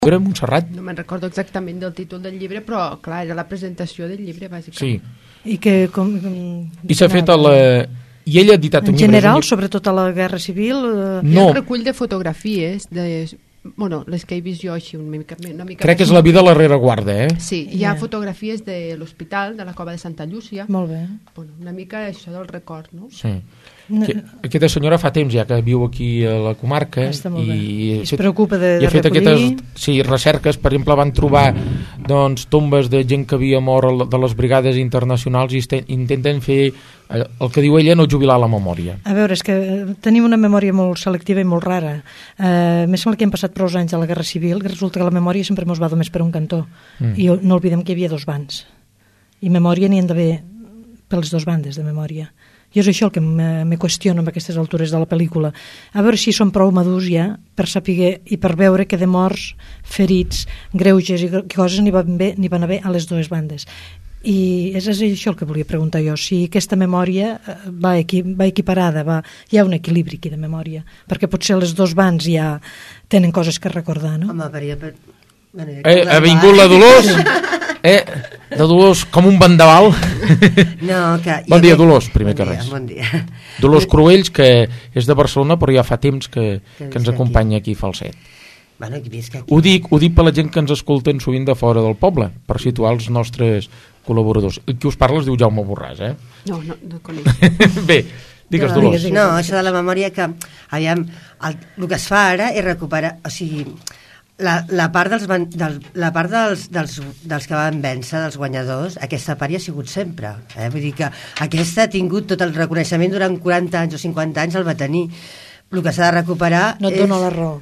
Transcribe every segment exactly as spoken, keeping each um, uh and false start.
Era Montserrat. No me'n recordo exactament del títol del llibre, però clar, era la presentació del llibre, bàsicament. Sí. I que... Com, com, I s'ha fet a la... I ell ha editat en un llibre... general, sobretot a la Guerra Civil... Eh... No. Hi ha un recull de fotografies, de... bueno, les que he vist jo així una mica, una mica Crec més. que és la vida a la rereguarda, eh? Sí, hi ha Ja. fotografies de l'hospital, de la cova de Santa Llúcia. Molt bé. Bueno, una mica això del record, no? Sí. Que, aquesta senyora fa temps ja que viu aquí a la comarca Està molt bé. i, I es preocupa de, i ha de fet recollir. aquestes sí, recerques. Per exemple, van trobar doncs, tombes de gent que havia mort de les brigades internacionals i este, intenten fer el, el que diu ella, no jubilar la memòria. A veure, és que tenim una memòria molt selectiva i molt rara. Eh, més sembla que hem passat prou anys a la Guerra Civil que resulta que la memòria sempre ens va només per un cantó. Mm. I no oblidem que hi havia dos bans. I memòria n'hi han d'haver per les dues bandes de memòria. Jo és això el que me, me qüestiono amb aquestes altures de la pel·lícula. A veure si som prou madurs ja per saber i per veure que de morts, ferits, greuges i coses n'hi van, bé, n'hi van haver a les dues bandes. I és això el que volia preguntar jo, si aquesta memòria va, equi, va equiparada, va, hi ha un equilibri aquí de memòria, perquè potser les dos bands ja tenen coses que recordar, no? Home, per per... Bueno, Eh, ha vingut la Dolors, eh, de Dolors com un vendaval. No, que Bon dia, crec- Dolors, primer bon que dia, res. Bon dia. Dolors Cruells, que és de Barcelona, però ja fa temps que, Que que ens visc acompanya aquí a Falset. Bueno, aquí visc aquí. Ho dic, ho dic per la gent que ens escolten sovint de fora del poble, per situar els nostres col·laboradors. Qui us parla es diu Jaume Borràs, eh? No, no, no conec. Bé, digues, no, Dolors. No, això de la memòria que, aviam, el, el que es fa ara és recuperar, o sigui, la, la part, dels, van- del, la part dels, dels, dels que van vèncer, dels guanyadors, aquesta part hi ha sigut sempre. Eh? Vull dir que aquesta ha tingut tot el reconeixement durant quaranta anys o cinquanta anys, el va tenir. El que s'ha de recuperar No et és... dona la raó.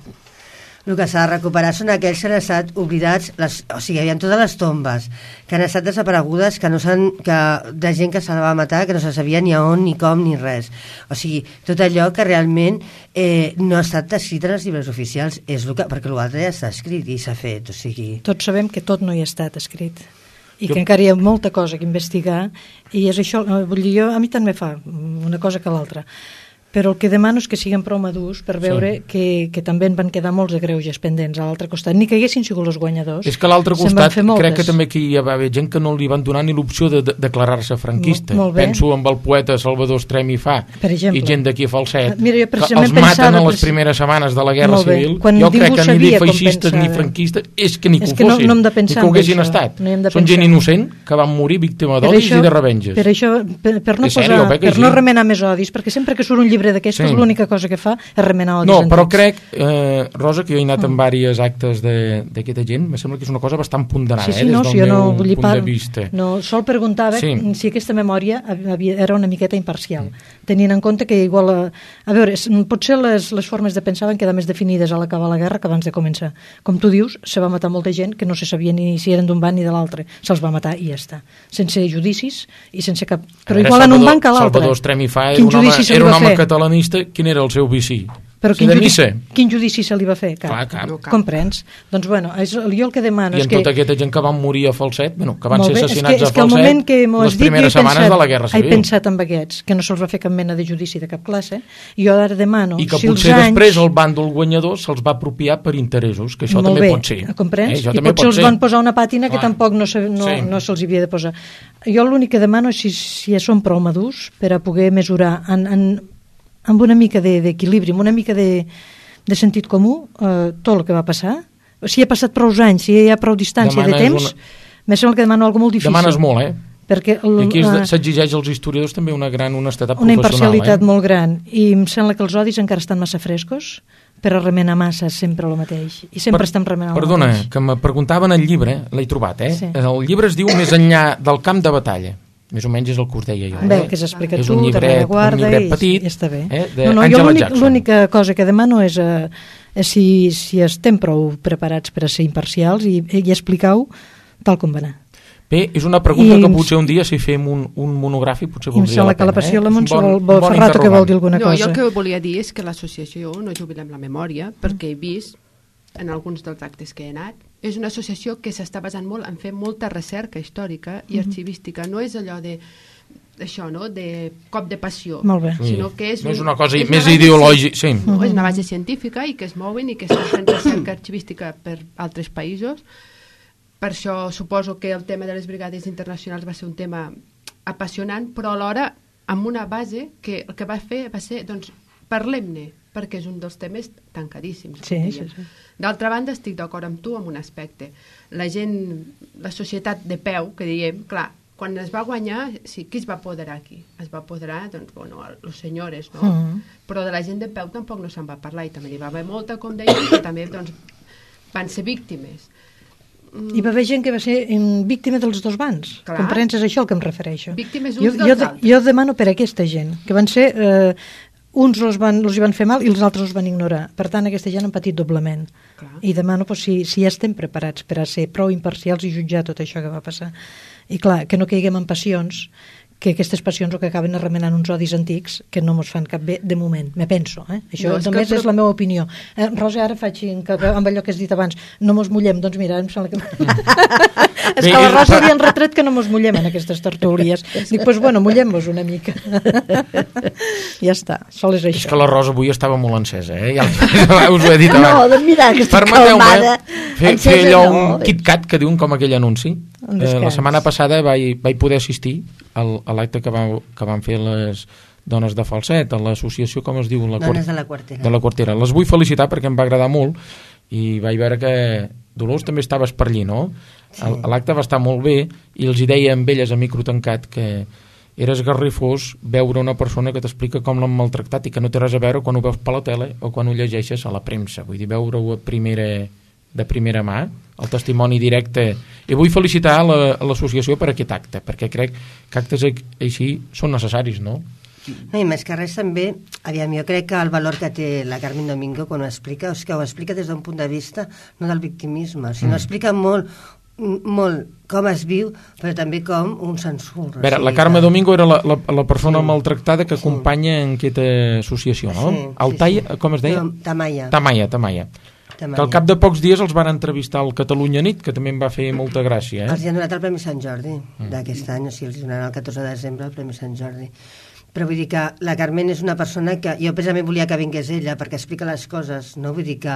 El que s'ha de recuperar són aquells que han estat oblidats, les, o sigui, hi havia totes les tombes que han estat desaparegudes, que no s'han, que, de gent que se la va matar, que no se sabia ni a on, ni com, ni res. O sigui, tot allò que realment eh, no ha estat escrit en els llibres oficials, és el que, perquè l'altre ja està escrit i s'ha fet, o sigui... Tots sabem que tot no hi ha estat escrit i Jo- que encara hi ha molta cosa que investigar i és això, eh, vull dir, jo, a mi també fa una cosa que l'altra, però el que demano és que siguem prou madurs per veure Sí. que, que també en van quedar molts de greuges pendents a l'altre costat, ni que haguessin sigut els guanyadors. És que a l'altre se'n van costat fer moltes. crec que també que hi va haver gent que no li van donar ni l'opció de, de declarar-se franquista. Molt- molt bé. Penso amb el poeta Salvador Estrem i Fa Per exemple. i gent d'aquí a Falset, Mira, jo que precisament els maten pensava, a les preci- primeres setmanes de la Guerra Molt bé. Civil. Quan Jo ningú crec que ni sabia dir com feixistes ni pensava. franquistes és que ni És que ho que no- fossin, no hem de ni pensar que ho en haguessin això. estat. No hi hem de Són gent pensar. innocent que van morir víctima Per d'odis això- i de revenges. Per això, per, per no, És posar, sèrio, eh, que per sí? no remenar més odis, perquè sempre que surt un llibre d'aquestes Sí. l'única cosa que fa és remenar odis. No, però antics. crec, eh, Rosa, que jo he anat en Mm. diversos actes de- d'aquesta gent, me sembla que és una cosa bastant ponderada, Sí, sí, eh, des no, del si jo meu no, vull dir, punt par- de vista. no, sol preguntava Sí. si aquesta memòria havia, era una miqueta imparcial, tenint en compte que igual, a, a veure, s- potser les, les formes de pensar van quedar més definides a l'acabar la guerra que abans de començar. Com tu dius, se va matar molta gent que no se sabia ni si eren d'un band ni de l'altre, se'ls va matar i ja està, sense judicis i sense cap... Però A veure, igual en un Salvador- banc a l'altre. Salvador Estrem i Fa era Quin un home, judici se li era un va home fer? catalanista. Quin era el seu vici? Però Ser quin de judici, missa. quin judici se li va fer? Cap. Clar, cap. No, cap. Comprens? Doncs bueno, és, jo el que demano I és en que... tota aquesta gent que van morir a Falset, bueno, que van Molt ser bé, és assassinats que, és a que al Falset moment que m'ho has les dit, jo he primeres setmanes pensat, de la Guerra he Civil. pensat en aquests, que no se'ls va fer cap mena de judici de cap classe, i jo ara demano... I que si potser els anys... després el bàndol guanyador se'ls va apropiar per interessos, que això Molt també bé, pot ser. comprens? Eh? Això I també potser pot els ser. van posar una pàtina que Clar. tampoc no, se, no, Sí. no se'ls havia de posar. Jo l'únic que demano és si, si ja són prou madurs per a poder mesurar en, en, amb una mica de- d'equilibri, amb una mica de, de sentit comú, eh, tot el que va passar. Si ha passat prou anys, si hi ha prou distància Demanes de temps, una- me sembla que demano alguna molt difícil. Demanes molt, eh? Perquè el, I aquí és de- eh, s'exigeix als historiadors també una gran honestedat una professional. imparcialitat eh? molt gran, i em sembla que els odis encara estan massa frescos per a remenar massa sempre el mateix, i sempre Per- estem remenant el Perdona, mateix. que me preguntaven el llibre, l'he trobat, eh? Sí. El llibre es diu Més enllà del camp de batalla. Més o menys és el que us deia jo. Bé, eh? el que s'explica És tu, un de llibret, rereguarda, un llibret i- petit, i està bé. eh, de no, no, jo Angela l'únic- Jackson. l'única cosa que demano és, eh, és si, si estem prou preparats per a ser imparcials i, i explicar-ho tal com va anar. Bé, és una pregunta I que em- potser un dia, si fem un, un monogràfic, potser I em valdria sembla la que pena. la Passió eh? la És un Montse bon- vol, un vol bon Ferrato que vol interrogant. dir alguna no, cosa. jo el que volia dir és que l'associació No Jubilem la Memòria, perquè he vist en alguns dels actes que he anat, és una associació que s'està basant molt en fer molta recerca històrica i arxivística. No és allò de això, no?, de cop de passió. Molt bé. Sí. Sinó que és, no és una cosa és més una ideològica, sí. No, és una base científica i que es mouen i que estan fent recerca arxivística per altres països. Per això suposo que el tema de les brigades internacionals va ser un tema apassionant, però alhora amb una base que el que va fer va ser, doncs, parlem-ne, perquè és un dels temes tancadíssims. Sí, sí, sí. D'altra banda, estic d'acord amb tu en un aspecte. La gent, la societat de peu, que diem, clar, quan es va guanyar, sí, qui es va apoderar aquí? Es va apoderar, doncs, bueno, els senyores, no? Uh -huh. Però de la gent de peu tampoc no se'n va parlar i també hi va haver molta, com dèiem, que també, doncs, van ser víctimes. Mm. Hi va haver gent que va ser víctima dels dos bans. Clar. Comprens? És això el que em refereixo. Víctimes uns dels jo, jo, altres. Jo demano per aquesta gent, que van ser... Eh, uns els, van, els hi van fer mal i els altres els van ignorar. Per tant, aquesta gent han patit doblement. Clar. I demano pues, si, si ja estem preparats per a ser prou imparcials i jutjar tot això que va passar. I clar, que no caiguem en passions, que aquestes passions o que acaben remenant uns odis antics que no mos fan cap bé de moment, me penso, eh? Això no, només és, és la meva opinió. Eh, Rosa, ara faig amb allò que has dit abans, no mos mullem, doncs mira, em sembla que... és que la Rosa havien retret que no mos mullem en aquestes tertúlies. Dic, doncs pues, bueno, mullem-vos una mica. Ja està, sol és això. És que la Rosa avui estava molt encesa, eh? Ja us ho he dit abans. No, doncs mira, que estic calmada. Fer, fer allò un KitKat que diuen com aquell anunci. Eh, la setmana passada vaig, vaig poder assistir al, a l'acte que, va, que van fer les dones de Falset, a l'associació, com es diu? La Dones de la Quartera. De la Quartera. Les vull felicitar perquè em va agradar molt i vaig veure que Dolors també estaves per allí, no? Sí. L'acte va estar molt bé i els hi deia amb elles a micro tancat que era esgarrifós veure una persona que t'explica com l'han maltractat i que no té res a veure quan ho veus per la tele o quan ho llegeixes a la premsa. Vull dir, veure-ho a primera, de primera mà, el testimoni directe. I vull felicitar l'associació per aquest acte, perquè crec que actes així són necessaris, no? No, i més que res també, aviam, jo crec que el valor que té la Carmen Domingo quan ho explica, és que ho explica des d'un punt de vista no del victimisme, sinó mm. explica molt, molt com es viu, però també com un censur. A veure, o sigui, la Carme que... Domingo era la, la, la persona sí. maltractada que acompanya sí. en aquesta associació, no? Sí, el sí, Taia, sí. com es deia? No, Tamaia. Tamaia, Tamaia. Que al cap de pocs dies els van entrevistar al Catalunya Nit, que també em va fer molta gràcia. Eh? Els han donat el Premi Sant Jordi mm. d'aquest any, o sigui, els donaran el catorze de desembre el Premi Sant Jordi. Però vull dir que la Carmen és una persona que jo precisament volia que vingués ella perquè explica les coses, no? Vull dir que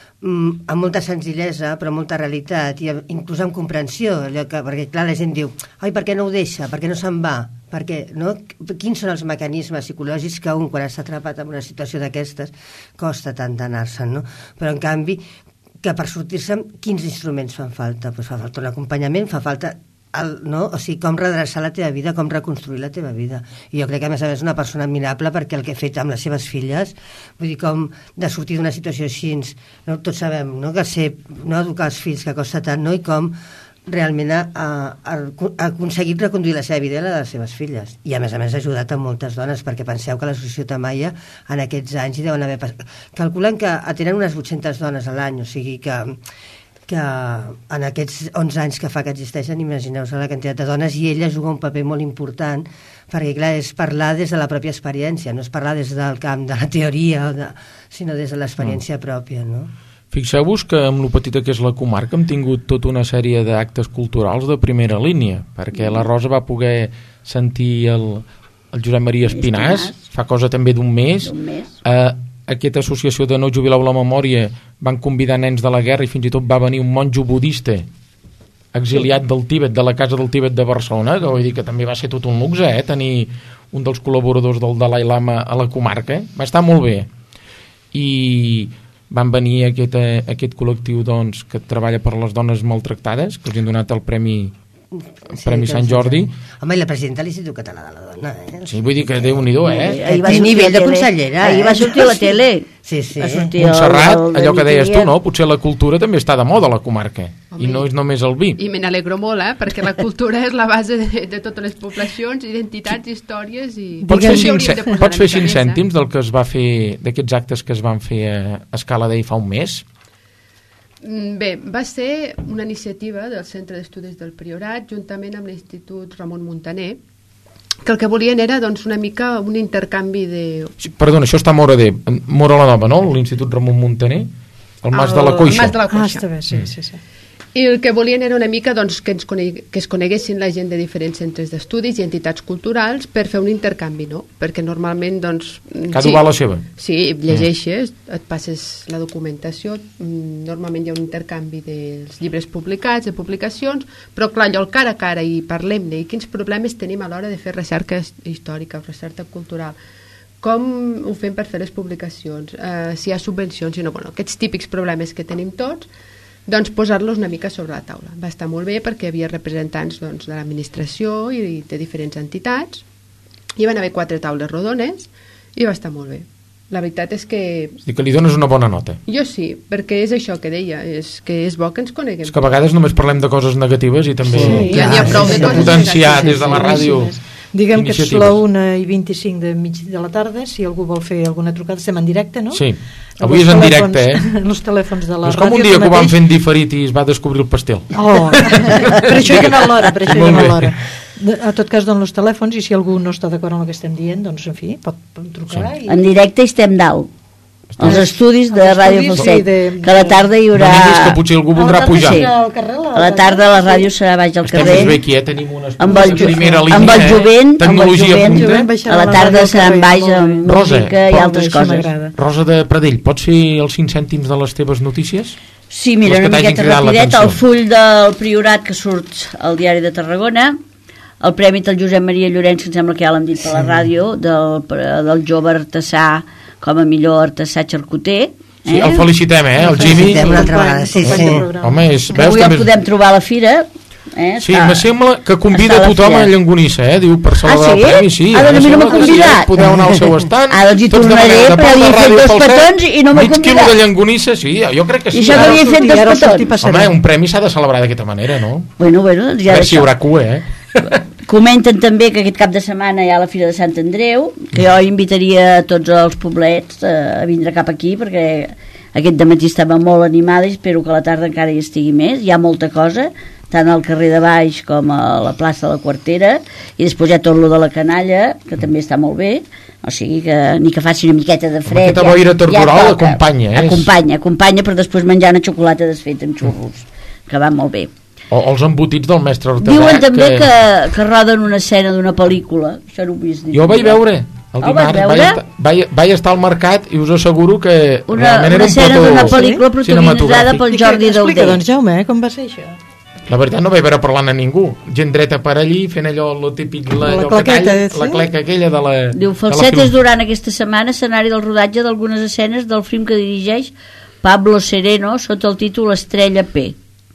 mm, amb molta senzillesa però molta realitat i inclús amb comprensió, allò que, perquè clar la gent diu ai, per què no ho deixa, per què no se'n va, perquè, no? Quins són els mecanismes psicològics que un quan està atrapat en una situació d'aquestes costa tant d'anar-se'n, no? Però en canvi que per sortir-se'n quins instruments fan falta? Pues fa falta un acompanyament, fa falta el, no? O sigui, com redreçar la teva vida, com reconstruir la teva vida. I jo crec que a més a més és una persona admirable perquè el que ha fet amb les seves filles, vull dir, com de sortir d'una situació així, no? Tots sabem, no? Que ser, no? Educar els fills que costa tant, no? I com realment ha, ha, ha aconseguit reconduir la seva vida i la de les seves filles. I a més a més ha ajudat a moltes dones, perquè penseu que l'associació Tamaia en aquests anys hi deuen haver... Calculen que atenen unes vuit-centes dones a l'any, o sigui que, que en aquests onze anys que fa que existeixen, imagineu-vos la quantitat de dones, i ella juga un paper molt important, perquè clar, és parlar des de la pròpia experiència, no és parlar des del camp de la teoria, o de, sinó des de l'experiència mm. pròpia, no? Fixeu-vos que amb lo petita que és la comarca hem tingut tota una sèrie d'actes culturals de primera línia, perquè la Rosa va poder sentir el, el Josep Maria Espinàs, fa cosa també d'un mes, eh, aquesta associació de No Jubileu la Memòria van convidar nens de la guerra i fins i tot va venir un monjo budista exiliat del Tíbet, de la Casa del Tíbet de Barcelona, que vull dir que també va ser tot un luxe, eh, tenir un dels col·laboradors del Dalai Lama a la comarca, va estar molt bé. I van venir aquest, aquest col·lectiu doncs, que treballa per les dones maltractades, que els han donat el Premi, el sí, Premi Sant Jordi. Home, i la presidenta de l'Institut Català de la Dona, eh? Sí, vull dir que Déu-n'hi-do, eh? Ahir va sortir nivell de consellera, ahir eh? va sortir a la tele. Sí, sí. Montserrat, allò que deies tu, no? Potser la cultura també està de moda a la comarca. Home, i no és només el vi. I me n'alegro molt, eh? Perquè la cultura és la base de, de totes les poblacions, identitats, històries i... Pots fer cinc, pots fer cinc cèntims del que es va fer, d'aquests actes que es van fer a Escala d'Ell fa un mes? Bé, va ser una iniciativa del Centre d'Estudis del Priorat juntament amb l'Institut Ramon Muntaner, que el que volien era doncs, una mica un intercanvi de... Sí, perdona, això està a Mora de Mora la Nova, no? L'Institut Ramon Muntaner, el Mas el, de la Coixa. El Mas de la Coixa. Ah, està bé, sí, sí, sí. I el que volien era una mica doncs, que, ens conegui, que es coneguessin la gent de diferents centres d'estudis i entitats culturals per fer un intercanvi, no? Perquè normalment, doncs... Cada sí, va la seva. Sí, llegeixes, et passes la documentació, normalment hi ha un intercanvi dels llibres publicats, de publicacions, però clar, allò el cara a cara i parlem-ne, i quins problemes tenim a l'hora de fer recerca històrica o recerca cultural, com ho fem per fer les publicacions, eh, si hi ha subvencions, i no, bueno, aquests típics problemes que tenim tots, doncs posar-los una mica sobre la taula. Va estar molt bé perquè hi havia representants doncs, de l'administració i de diferents entitats. Hi van haver quatre taules rodones i va estar molt bé. La veritat és que... I que li dones una bona nota. Jo sí, perquè és això que deia, és que és bo que ens coneguem. És que a vegades només parlem de coses negatives i també sí, ja n'hi ha prou de coses potenciar negatives. Des de la ràdio. Diguem que és la una i vint-i-cinc de mig de la tarda, si algú vol fer alguna trucada, estem en directe, no? Sí, avui és en directe, eh? Els telèfons de la és ràdio. És com un dia que ho van fent diferit i es va descobrir el pastel. Oh, per això he donat l'hora, per això he donat l'hora. A tot cas, donen els telèfons i si algú no està d'acord amb el que estem dient, doncs, en fi, pot trucar. Sí. I... En directe estem dalt. Els estudis de Ràdio Falset, de... que a la tarda hi haurà... No que potser algú voldrà pujar. Sí. A la tarda la ràdio serà baix al carrer. Estem bé aquí, eh? Tenim una amb el, ju primera línia, amb el jovent, eh? Tecnologia amb el jovent, a la tarda seran baix amb música i altres coses. Rosa de Pradell, pots fer els cinc cèntims de les teves notícies? Sí, mira, una miqueta rapidet, el full del Priorat que surt al Diari de Tarragona, el premi del Josep Maria Llorenç, que em sembla que ja l'hem dit per la ràdio, del, del jove artesà com a millor artesà xarcuter. Sí, el felicitem, eh, el Jimmy. Una altra vegada, sí, sí. Home, és, veus, avui el podem trobar a la fira. Eh? Sí, me sembla que convida tothom a Llonganissa, eh? Diu, per celebrar ah, sí? el premi, sí. Ah, doncs a mi no m'ha convidat. Sí, podeu anar al seu estant. Ah, doncs hi tornaré, però li he fet dos petons i no m'ha convidat. Mig quilo de Llonganissa, sí, jo crec que sí. I això que li he fet dos petons. Home, un premi s'ha de celebrar d'aquesta manera, no? Bueno, bueno, ja a veure si hi haurà cua, eh? Comenten també que aquest cap de setmana hi ha la Fira de Sant Andreu, que jo invitaria a tots els poblets a vindre cap aquí, perquè aquest dematí estava molt animada i espero que a la tarda encara hi estigui més. Hi ha molta cosa, tant al carrer de Baix com a la plaça de la Quartera, i després hi ha tot lo de la Canalla, que també està molt bé, o sigui que ni que faci una miqueta de fred. Aquesta boira tortural acompanya, eh? Acompanya, acompanya per després menjar una xocolata desfeta amb xurros, que va molt bé. O els embotits del mestre Artesà. Diuen també que... Que, que roden una escena d'una pel·lícula. Això no ho he vist. Jo ho vaig veure el dimarts. Vaig, estar, vaig, vaig estar al mercat i us asseguro que una, una escena d'una pel·lícula protagonitzada pel Jordi Dauder. Explica, doncs, Jaume, eh? Com va ser això? La veritat no vaig veure parlant a ningú. Gent dreta per allí fent allò, lo típic, la, la, claqueta, tall, sí? La cleca aquella de la... Diu, Falset és durant aquesta setmana escenari del rodatge d'algunes escenes del film que dirigeix Pablo Sereno sota el títol Estrella P,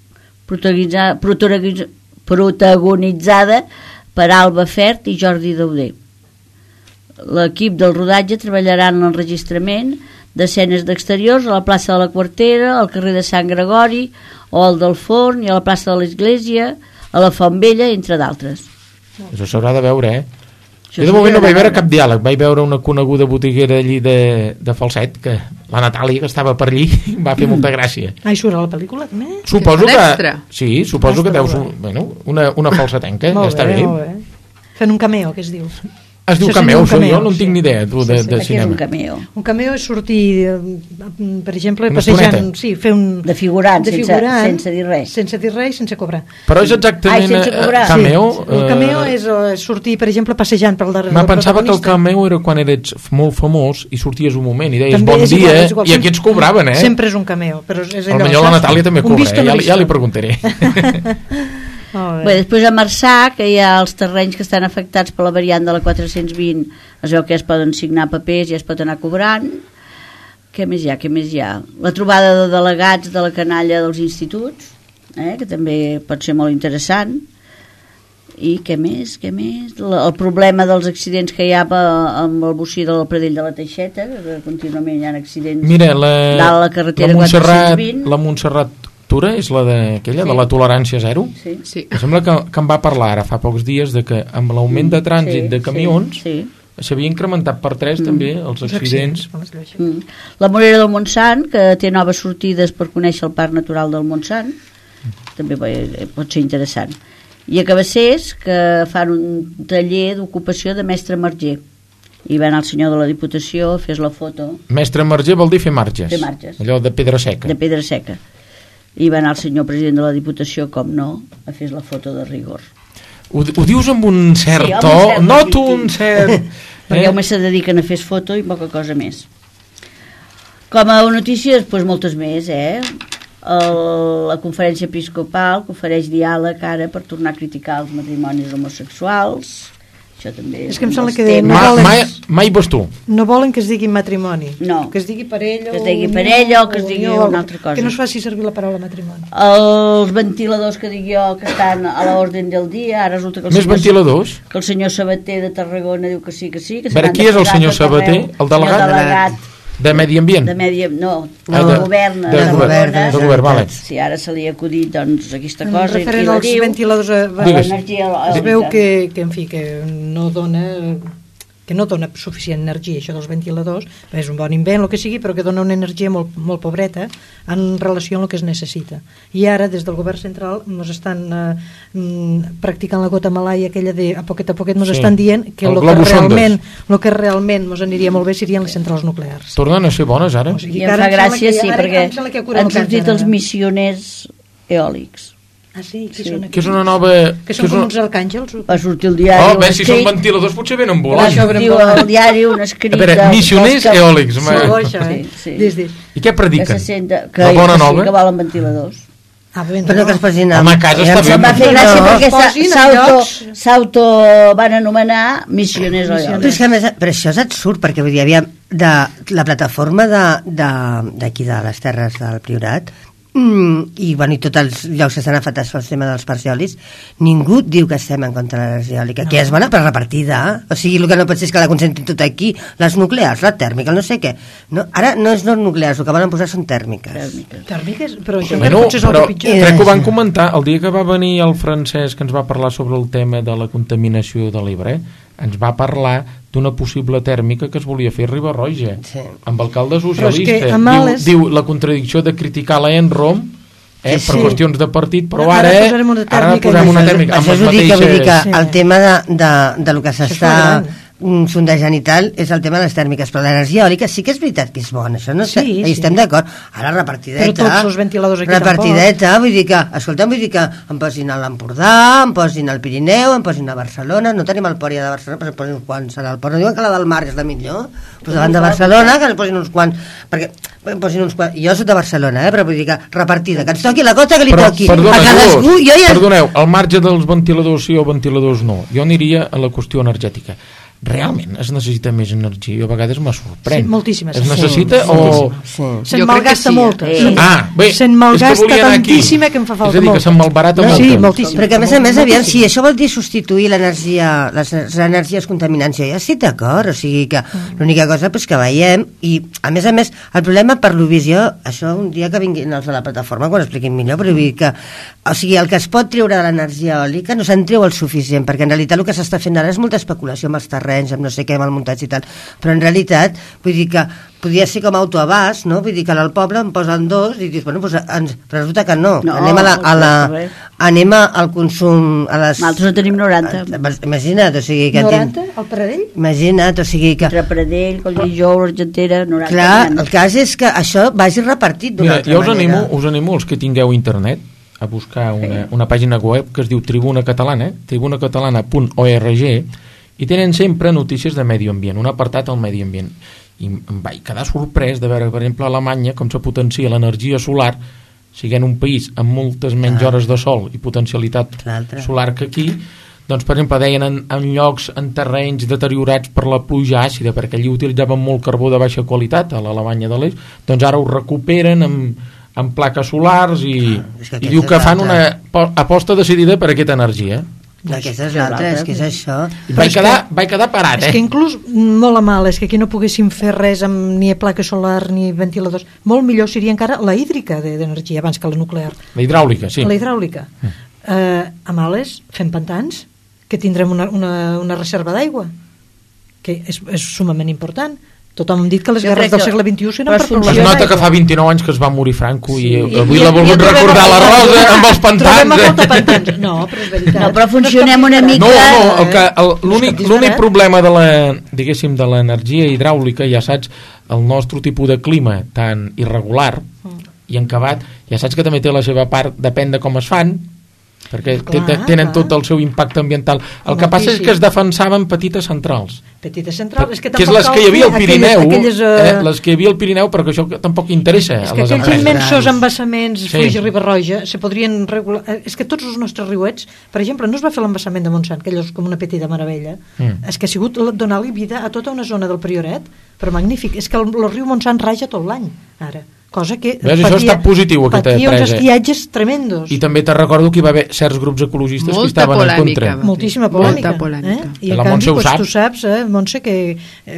protagonitzada per Alba Fert i Jordi Dauder. L'equip del rodatge treballarà en l'enregistrament d'escenes d'exteriors a la plaça de la Quartera, al carrer de Sant Gregori o al del Forn i a la plaça de l'Església, a la Font Vella, entre d'altres. Això s'haurà de veure, eh? Això jo de moment no vaig veure cap diàleg, vaig veure una coneguda botiguera allí de, de Falset, que la Natàlia, que estava per allí, va fer molta gràcia. Ah, i surt a la pel·lícula també? Suposo que... Sí, suposo que deus... Bueno, una, una falsetenca, ja està bé. Molt bé. Fent un cameo, que es diu? Es diu cameo, cameo, jo no en tinc ni idea, tu, de, sí, sí, de cinema. Un cameo? Un cameo és sortir, per exemple, passejant, sí, fer un... De figurant, de sense, figurant sense dir res. Sense dir res i sense cobrar. Però és exactament... Ai, sense cobrar. Cameo... Sí, el cameo és uh, sortir, per exemple, passejant per darrere Ma del protagonista. pensava que el cameo era quan eres molt famós i sorties un moment i deies també bon dia, igual, igual. i aquí ens cobraven, eh? Sempre és un cameo, però és allò... Potser la Natàlia també cobra, eh? Ja, ja li preguntaré. Oh, bé, després a Marçà, que hi ha els terrenys que estan afectats per la variant de la quatre-cents vint, es veu que es poden signar papers i es pot anar cobrant. Què més hi ha? Què més hi ha? La trobada de delegats de la canalla dels instituts, eh, que també pot ser molt interessant. I què més? Què més? El problema dels accidents que hi ha amb el bocí del Pradell de la Teixeta, que contínuament hi ha accidents. Mira, la, dalt la carretera la Montserrat, quatre-cents vint. La Montserrat Tura és la d'aquella, sí. De la tolerància zero. Sí. Sí. Em sembla que, que em va parlar ara fa pocs dies de que amb l'augment de trànsit sí, de camions sí, sí. s'havia incrementat per tres mm. també els accidents. Mm. La Morera del Montsant, que té noves sortides per conèixer el Parc Natural del Montsant, mm. també pot ser interessant. I a Cabassers, que fan un taller d'ocupació de mestre marger. I va anar el senyor de la Diputació, fes la foto. Mestre marger vol dir fer marges. Fer marges. Allò de pedra seca. De pedra seca. i va anar el senyor president de la Diputació, com no, a fer la foto de rigor. Ho, ho dius amb un cert sí, to, un cert noto un cert... perquè eh? només se dediquen a fer foto i poca cosa més. Com a notícies, doncs moltes més, eh? El, la conferència episcopal que ofereix diàleg ara per tornar a criticar els matrimonis homosexuals. Això també és que em sembla que no Ma, volen, mai, mai vas tu. no volen que es digui matrimoni, no. que es digui parella, que es digui parella o que es digui una altra cosa, que no es faci servir la paraula matrimoni. Els ventiladors que dic jo que estan a l'ordre del dia, ara resulta que el Més senyor, ventiladors? que el senyor Sabater de Tarragona diu que sí, que sí que a veure, qui és el senyor Sabater? El delegat? el delegat de Medi Ambient? de Medi, no, ah, de, de govern de, de govern, de, de govern, vale. Si ara se li ha acudit doncs aquesta cosa referent i als diu, ventiladors l'energia es veu que, que en fi que no dona que no dona suficient energia, això dels ventiladors, és un bon invent, el que sigui, però que dona una energia molt, molt pobreta en relació amb el que es necessita. I ara, des del govern central, ens estan eh, practicant la gota malaia, aquella de a poquet a poquet, ens sí. estan dient que el que realment el que realment ens aniria molt bé serien les centrals nuclears. Tornen a ser bones, ara? O sigui, I em fa gràcia, sí, ara, perquè han sortit els missioners eòlics. Ah, sí? Qui sí. són que és una nova... Que són com uns arcàngels? Va sortir el diari... Oh, bé, si són ventiladors potser venen volant. Va sortir el diari un escrit... A veure, missioners que... eòlics. Sí, això, eh? Sí, sí. Dis, dis. I què prediquen? Que se senta... Que, la bona que nova? Sí, que volen ventiladors. Ah, ben, però no. que es posin home, a casa està bé. Em va fer gràcia no, perquè s'auto van anomenar missioners eòlics. Però, és que a més, però això és absurd, perquè vull dir, aviam, de la plataforma d'aquí de, de, de les Terres del Priorat, Mm, i, bueno, i tots els llocs que estan afectats pel tema dels parcs eòlics, ningú diu que estem en contra de l'energia eòlica, no. Que és bona per repartida, o sigui, el que no pot ser és que la concentrin tot aquí, les nuclears, la tèrmica, no sé què, no, ara no és no nuclears, el que volen posar són tèrmiques. Tèrmiques, tèrmiques? Però això bueno, potser és el però que pitjor. crec que ho van comentar el dia que va venir el Francesc, que ens va parlar sobre el tema de la contaminació de l'Ebre, ens va parlar d'una possible tèrmica que es volia fer a Riba-roja, sí. Amb alcalde socialista. Diu, és... diu la contradicció de criticar la Enrom eh, sí, per sí. qüestions de partit, però ara, ara posarem una tèrmica. Ara posem una tèrmica això, això, això mateixes... que, vull dir que sí. El tema de, de, de lo que s'està sondejant i tal és el tema de les tèrmiques, però l'energia eòlica sí que és veritat que és bona, això no sé, sí, sí. Estem d'acord, ara repartideta, però tots els ventiladors aquí repartideta, vull dir que, escolta'm, vull dir que em posin a l'Empordà, em posin al Pirineu, em posin a Barcelona, no tenim el port ja de Barcelona, però em posin uns quants a l'Alport, no diuen que la del Mar és la millor, però davant de Barcelona que ens posin uns quants, perquè em posin uns quants, jo soc de Barcelona, eh, però vull dir que repartida, que ens toqui la cota que li però, toqui, perdona, a cadascú, jo ja... Perdoneu, al marge dels ventiladors sí o ventiladors no, jo aniria a la qüestió energètica. Realment es necessita més energia? Jo a vegades me sorprèn. Sí, moltíssima. Es necessita sí, o... Sí. Se'n malgasta sí, molta. Eh. Sí. Ah, bé, se'n malgasta tantíssima que em fa falta molta. És a dir, que se'n malbarata molta. Sí, moltíssima. Perquè a més a més, aviam, si això vol dir substituir l'energia, les, les energies contaminants, jo ja estic d'acord, o sigui que l'única cosa pues, que veiem, i a més a més, el problema per l'Eurovisió, això un dia que vinguin els de la plataforma quan ho expliquin millor, però vull dir que, o sigui, el que es pot treure de l'energia eòlica no se'n treu el suficient, perquè en realitat el que s'està fent ara és molta especulació amb els terrenys, amb no sé què, amb el muntatge i tal, però en realitat vull dir que podria ser com autoabast, no? Vull dir que al poble en posen dos i dius, bueno, doncs ens, però resulta que no, no anem a la, a la anem al consum a les... Nosaltres en tenim noranta. Imagina't, o sigui que... noranta? Al Pradell? Imagina't, o sigui que... Entre Pradell, Colldijou, l'Argentera, noranta. Clar, el cas és que això vagi repartit d'una altra jo us manera. Animo, us animo els que tingueu internet a buscar una, una pàgina web que es diu Tribuna Catalana, tribuna catalana punt org, i tenen sempre notícies de medi ambient, un apartat al medi ambient. I em vaig quedar sorprès de veure, per exemple, a Alemanya com se potencia l'energia solar, siguent un país amb moltes menys hores de sol i potencialitat solar que aquí, doncs, per exemple, deien en, en llocs, en terrenys deteriorats per la pluja àcida, perquè allí utilitzaven molt carbó de baixa qualitat, a l'Alemanya de l'Est, doncs ara ho recuperen amb, amb plaques solars i, ah, que i diu que fan una aposta decidida per aquesta energia. Aquesta és l'altra, és que és això. Vaig quedar, vaig quedar parat, és eh? És que inclús, molt a mal, és que aquí no poguéssim fer res amb ni placa solar ni ventiladors. Molt millor seria encara la hídrica d'energia abans que la nuclear. La hidràulica, sí. La hidràulica. Mm. Eh, a Males fem pantans, que tindrem una, una, una reserva d'aigua, que és, és sumament important. Tothom hem dit que les jo guerres del segle vint-i-u seran per problemes. Es nota que fa vint-i-nou anys que es va morir Franco sí, i, i avui l'ha volgut recordar la Rosa amb els pantans. Eh? pantans. No, però és veritat. No, però funcionem una mica... No, no, el que, el, l'únic, l'únic problema de la, diguéssim, de l'energia hidràulica, ja saps, el nostre tipus de clima tan irregular, i encavat, ja saps que també té la seva part, depèn de com es fan, perquè clar, tenen clar. Tot el seu impacte ambiental. El que passa és que es defensaven petites centrals. Petites centrals, és que, que és les que hi havia al Pirineu, aquelles, aquelles, uh... eh, les que hi havia al Pirineu, però que això tampoc interessa és a que les aquells empreses. immensos embassaments, sí. Flix i Riba-roja, se podrien regular... És que tots els nostres riuets, per exemple, no es va fer l'embassament de Montsant, que allò és com una petita meravella, mm. és que ha sigut donar-li vida a tota una zona del Priorat, però magnífic. És que el, el riu Montsant raja tot l'any, ara. Cosa que Ves, patia, això està positiu, aquesta patia presa. Uns esquiatges tremendos. I també te recordo que hi va haver certs grups ecologistes molta que estaven polèmica, en contra. Moltíssima polèmica. Molta polèmica. Eh? I en la canvi, Montse ho pues, sap. tu saps, eh, Montse, que eh,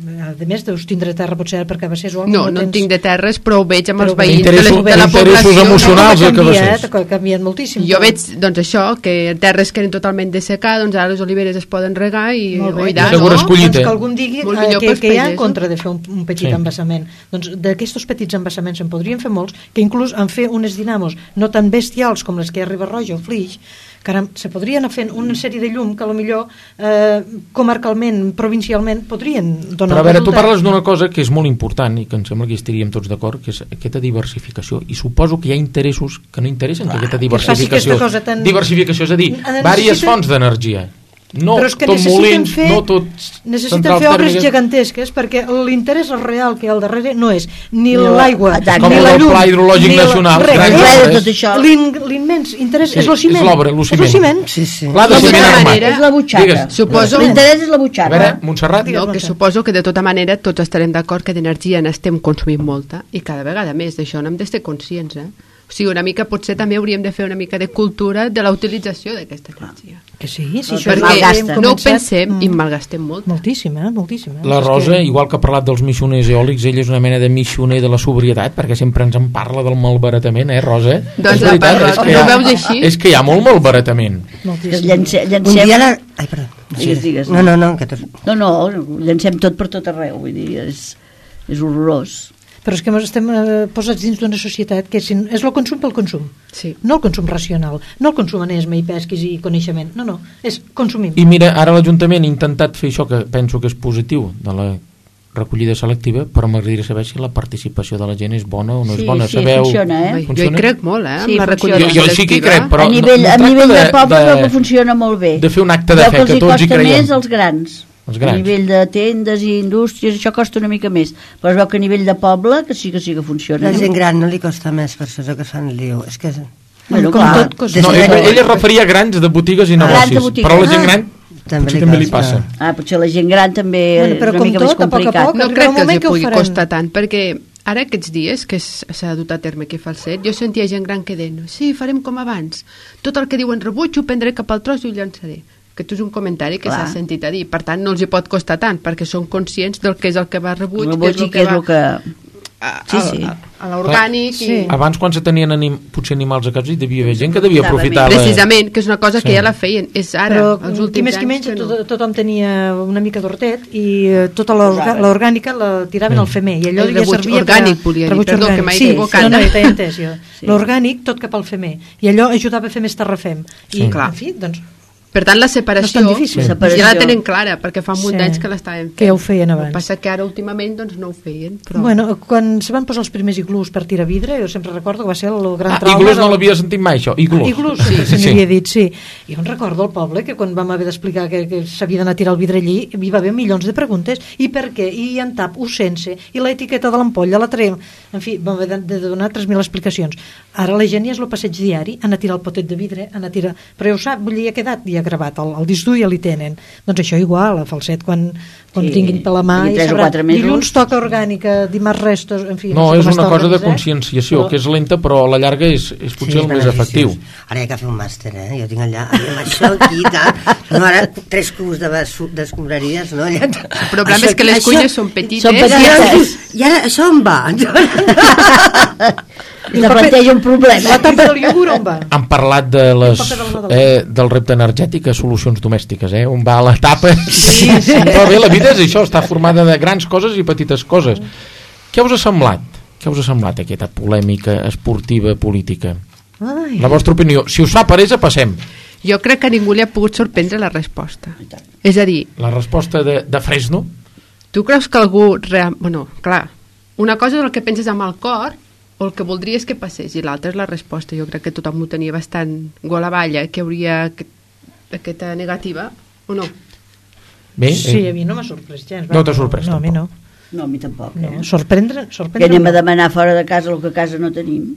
a més deus tindre terra potser per Cabassers o alguna No, no tens... en tinc de terres, però ho veig amb els Però veïns de, les, interessos, de la interessos població. emocionals no, a Cabassers. Ha canviat moltíssim. Jo veig, doncs això, que terres que eren totalment de secà, doncs ara les oliveres es poden regar i oidar, no? Segures collita. Doncs que algun digui Molt eh, millor que, pels que hi ha en pagesos. contra de fer un, un petit Sí. embassament. Doncs d'aquests petits embassaments se'n podrien fer molts, que inclús en fer unes dinamos no tan bestials com les que hi ha a Riba-roja o Flix, caram, se podrien anar fent una sèrie de llum que potser eh, comarcalment, provincialment podrien donar però a veure, resultat. tu parles d'una cosa que és molt important i que em sembla que hi estaríem tots d'acord, que és aquesta diversificació, i suposo que hi ha interessos que no interessen Clar, que aquesta que faci diversificació aquesta cosa tan- diversificació, és a dir, Necessita- diverses fonts d'energia, no però és que tot necessiten molins, fer, no tot necessiten centrals fer obres tèrmiques. gegantesques, perquè l'interès real que hi ha al darrere no és ni No, l'aigua, exacte. ni Com la el llum, Pla Hidrològic ni la- Nacional, res, grans res. Res de obres. tot això. L'in- L'immens interès Sí, és el ciment. és l'obra, el És ciment. el ciment. Sí, sí. Pla de De ciment tota armat. manera, És la butxaca. Digues. Suposo- L'interès és la A butxaca. veure, Montserrat, Digues, No, que Montse. suposo que de tota manera tots estarem d'acord que d'energia n'estem consumint molta i cada vegada més, d'això n'hem d'estar conscients, eh? O sigui, una mica, potser també hauríem de fer una mica de cultura de la utilització d'aquesta energia. Que sí, sí, No, això Perquè malgasten. no ho pensem i malgastem molt. Moltíssim, eh? Moltíssim. Eh? la És Rosa, que... igual que ha parlat dels missioners eòlics, ella és una mena de missioner de la sobrietat, perquè sempre ens en parla del malbaratament, eh, Rosa? Doncs És veritat, la és que Rosa, hi ha- ho veus així? És que hi ha molt malbaratament. Moltíssim. Llancem, Un llancem... dia la... Ai, perdó. Digues, digues. No, no, no. Que tot... No, no, llancem tot per tot arreu, vull dir, és, és horrorós. Però és que estem eh, posats dins d'una societat que és, és el consum pel consum. Sí. No el consum racional, no el consum en esma i pesquis i coneixement, no, no, és consumim. I mira, ara l'Ajuntament ha intentat fer això que penso que és positiu de la recollida selectiva, però m'agradaria saber si la participació de la gent és bona o no Sí, és bona. sí, Sabeu? funciona, eh? Home, jo hi crec molt, eh? Sí, amb la funciona. recollida Jo, jo sí que hi crec, però a nivell, no, no a nivell de, tracta poble de, veu que funciona molt bé. de fer un acte de Veu fe, que els que hi tots hi costa creiem. més als grans. Els grans. A nivell de tendes i indústries això costa una mica més, però es veu que a nivell de poble que sí que sí que funciona. La no? gent gran no li costa més per això que fan lío. És que... Bueno, Com clar, tot costa. No, Des de- ell, ell es referia a grans de botigues i Grans de negocis, botigues. però a la gent Ah. gran També potser li també li costa. passa. Ah, potser la gent gran també Bueno, però és una com mica tot, més a poc a complicat. poc. No Arribarà crec un que els moment hi que ho pugui faran. costar tant, perquè ara aquests dies que s- s'ha dut a terme aquí a Falset, jo sentia gent gran que deien sí, farem com abans, tot el que diuen rebuig ho prendré cap al tros i ho llançaré. Aquest és un comentari que Clar. s'ha sentit a dir, per tant no els hi pot costar tant, perquè són conscients del que és el que va a rebuig, El què és boig i el què que és va el que... a, Sí, a, sí. a, a l'orgànic. Sí. I... Abans, quan se tenien anim, potser animals a casa, hi devia haver gent que devia Exactament. aprofitar la... Precisament, que és una cosa que Sí. ja la feien, és ara, Però els qui últims més qui anys menys que no. tot, tothom tenia una mica d'hortet i eh, tota l'orga- l'orgànica la tiraven al femer i allò El ja rebuig servia orgànic, per a- volia dir, rebuig perdó, orgànic. que m'he sí, equivocat. no, no, t'he entès jo. Sí. L'orgànic tot cap al femer i allò ajudava a fer més terrafem i Sí. Clar. en fi, doncs Per tant, la separació, No és tan difícil. ja Separació. la tenen clara, perquè fa un munt Sí. d'anys que l'estaven fent. Que ja ho feien abans. El que passa que ara, últimament, doncs, no ho feien. Però... bueno, quan se van posar els primers iglús per tirar vidre, jo sempre recordo que va ser el gran Ah, trauma iglús no del- l'havia sentit mai, això. Iglús. Iglús, sí, sí, se m'havia dit, sí. Jo em recordo al poble que quan vam haver d'explicar que, que s'havia d'anar a tirar el vidre allí, hi va haver milions de preguntes. I per què? I en tap, ho sense, i l'etiqueta de l'ampolla, la trem. En fi, vam haver de, de donar tres mil explicacions. Ara la gent ja és el passeig diari, anar a tirar el potet de vidre, anar a tirar... Però ja ho sap, vull dir, ha quedat ja gravat, el, el disc dur ja li tenen. Doncs això igual, a Falset, quan, quan Sí, tinguin per la mà, d'aquí i tres o sabrà, quatre mesos. dilluns toca orgànica, dimarts restos, en fi... No, sé és com una està cosa de organitzat, conscienciació, però- que és lenta, però a la llarga és, és potser el més efectiu. Ara hi ha que fer un màster, eh? Jo tinc allà, amb això aquí, tal. No, ara, tres cubs de bas- d'escombraries, no? Allà, El problema és que les cuines són petites. Són i- petites. I ara, això on va? I te planteja un problema. La tapa del iogurt on va? Han parlat de les, paper de la Madalena. eh, del repte energètic a solucions domèstiques, eh? On va la tapa. Sí, sí. Però bé, la vida és això, està formada de grans coses i petites coses. Què us ha semblat? Què us ha semblat aquesta polèmica esportiva política? Ai. La vostra opinió. Si us fa peresa, passem. Jo crec que a ningú li ha pogut sorprendre la resposta. És a dir, La resposta de, de Fresno? tu creus que algú... Real... Bueno, clar, una cosa és el que penses amb el cor, o el que voldries que passés, i l'altre és la resposta. Jo crec que tothom ho tenia bastant gol avall, que hi hauria aquest, aquesta negativa, o no? Bé, Sí, eh, a mi no m'ha sorprès gens. No t'ha sorprès, No, a mi no. No, a mi tampoc. no. Eh? Sorprendre, Que sorprendre anem a no. demanar fora de casa el que a casa no tenim.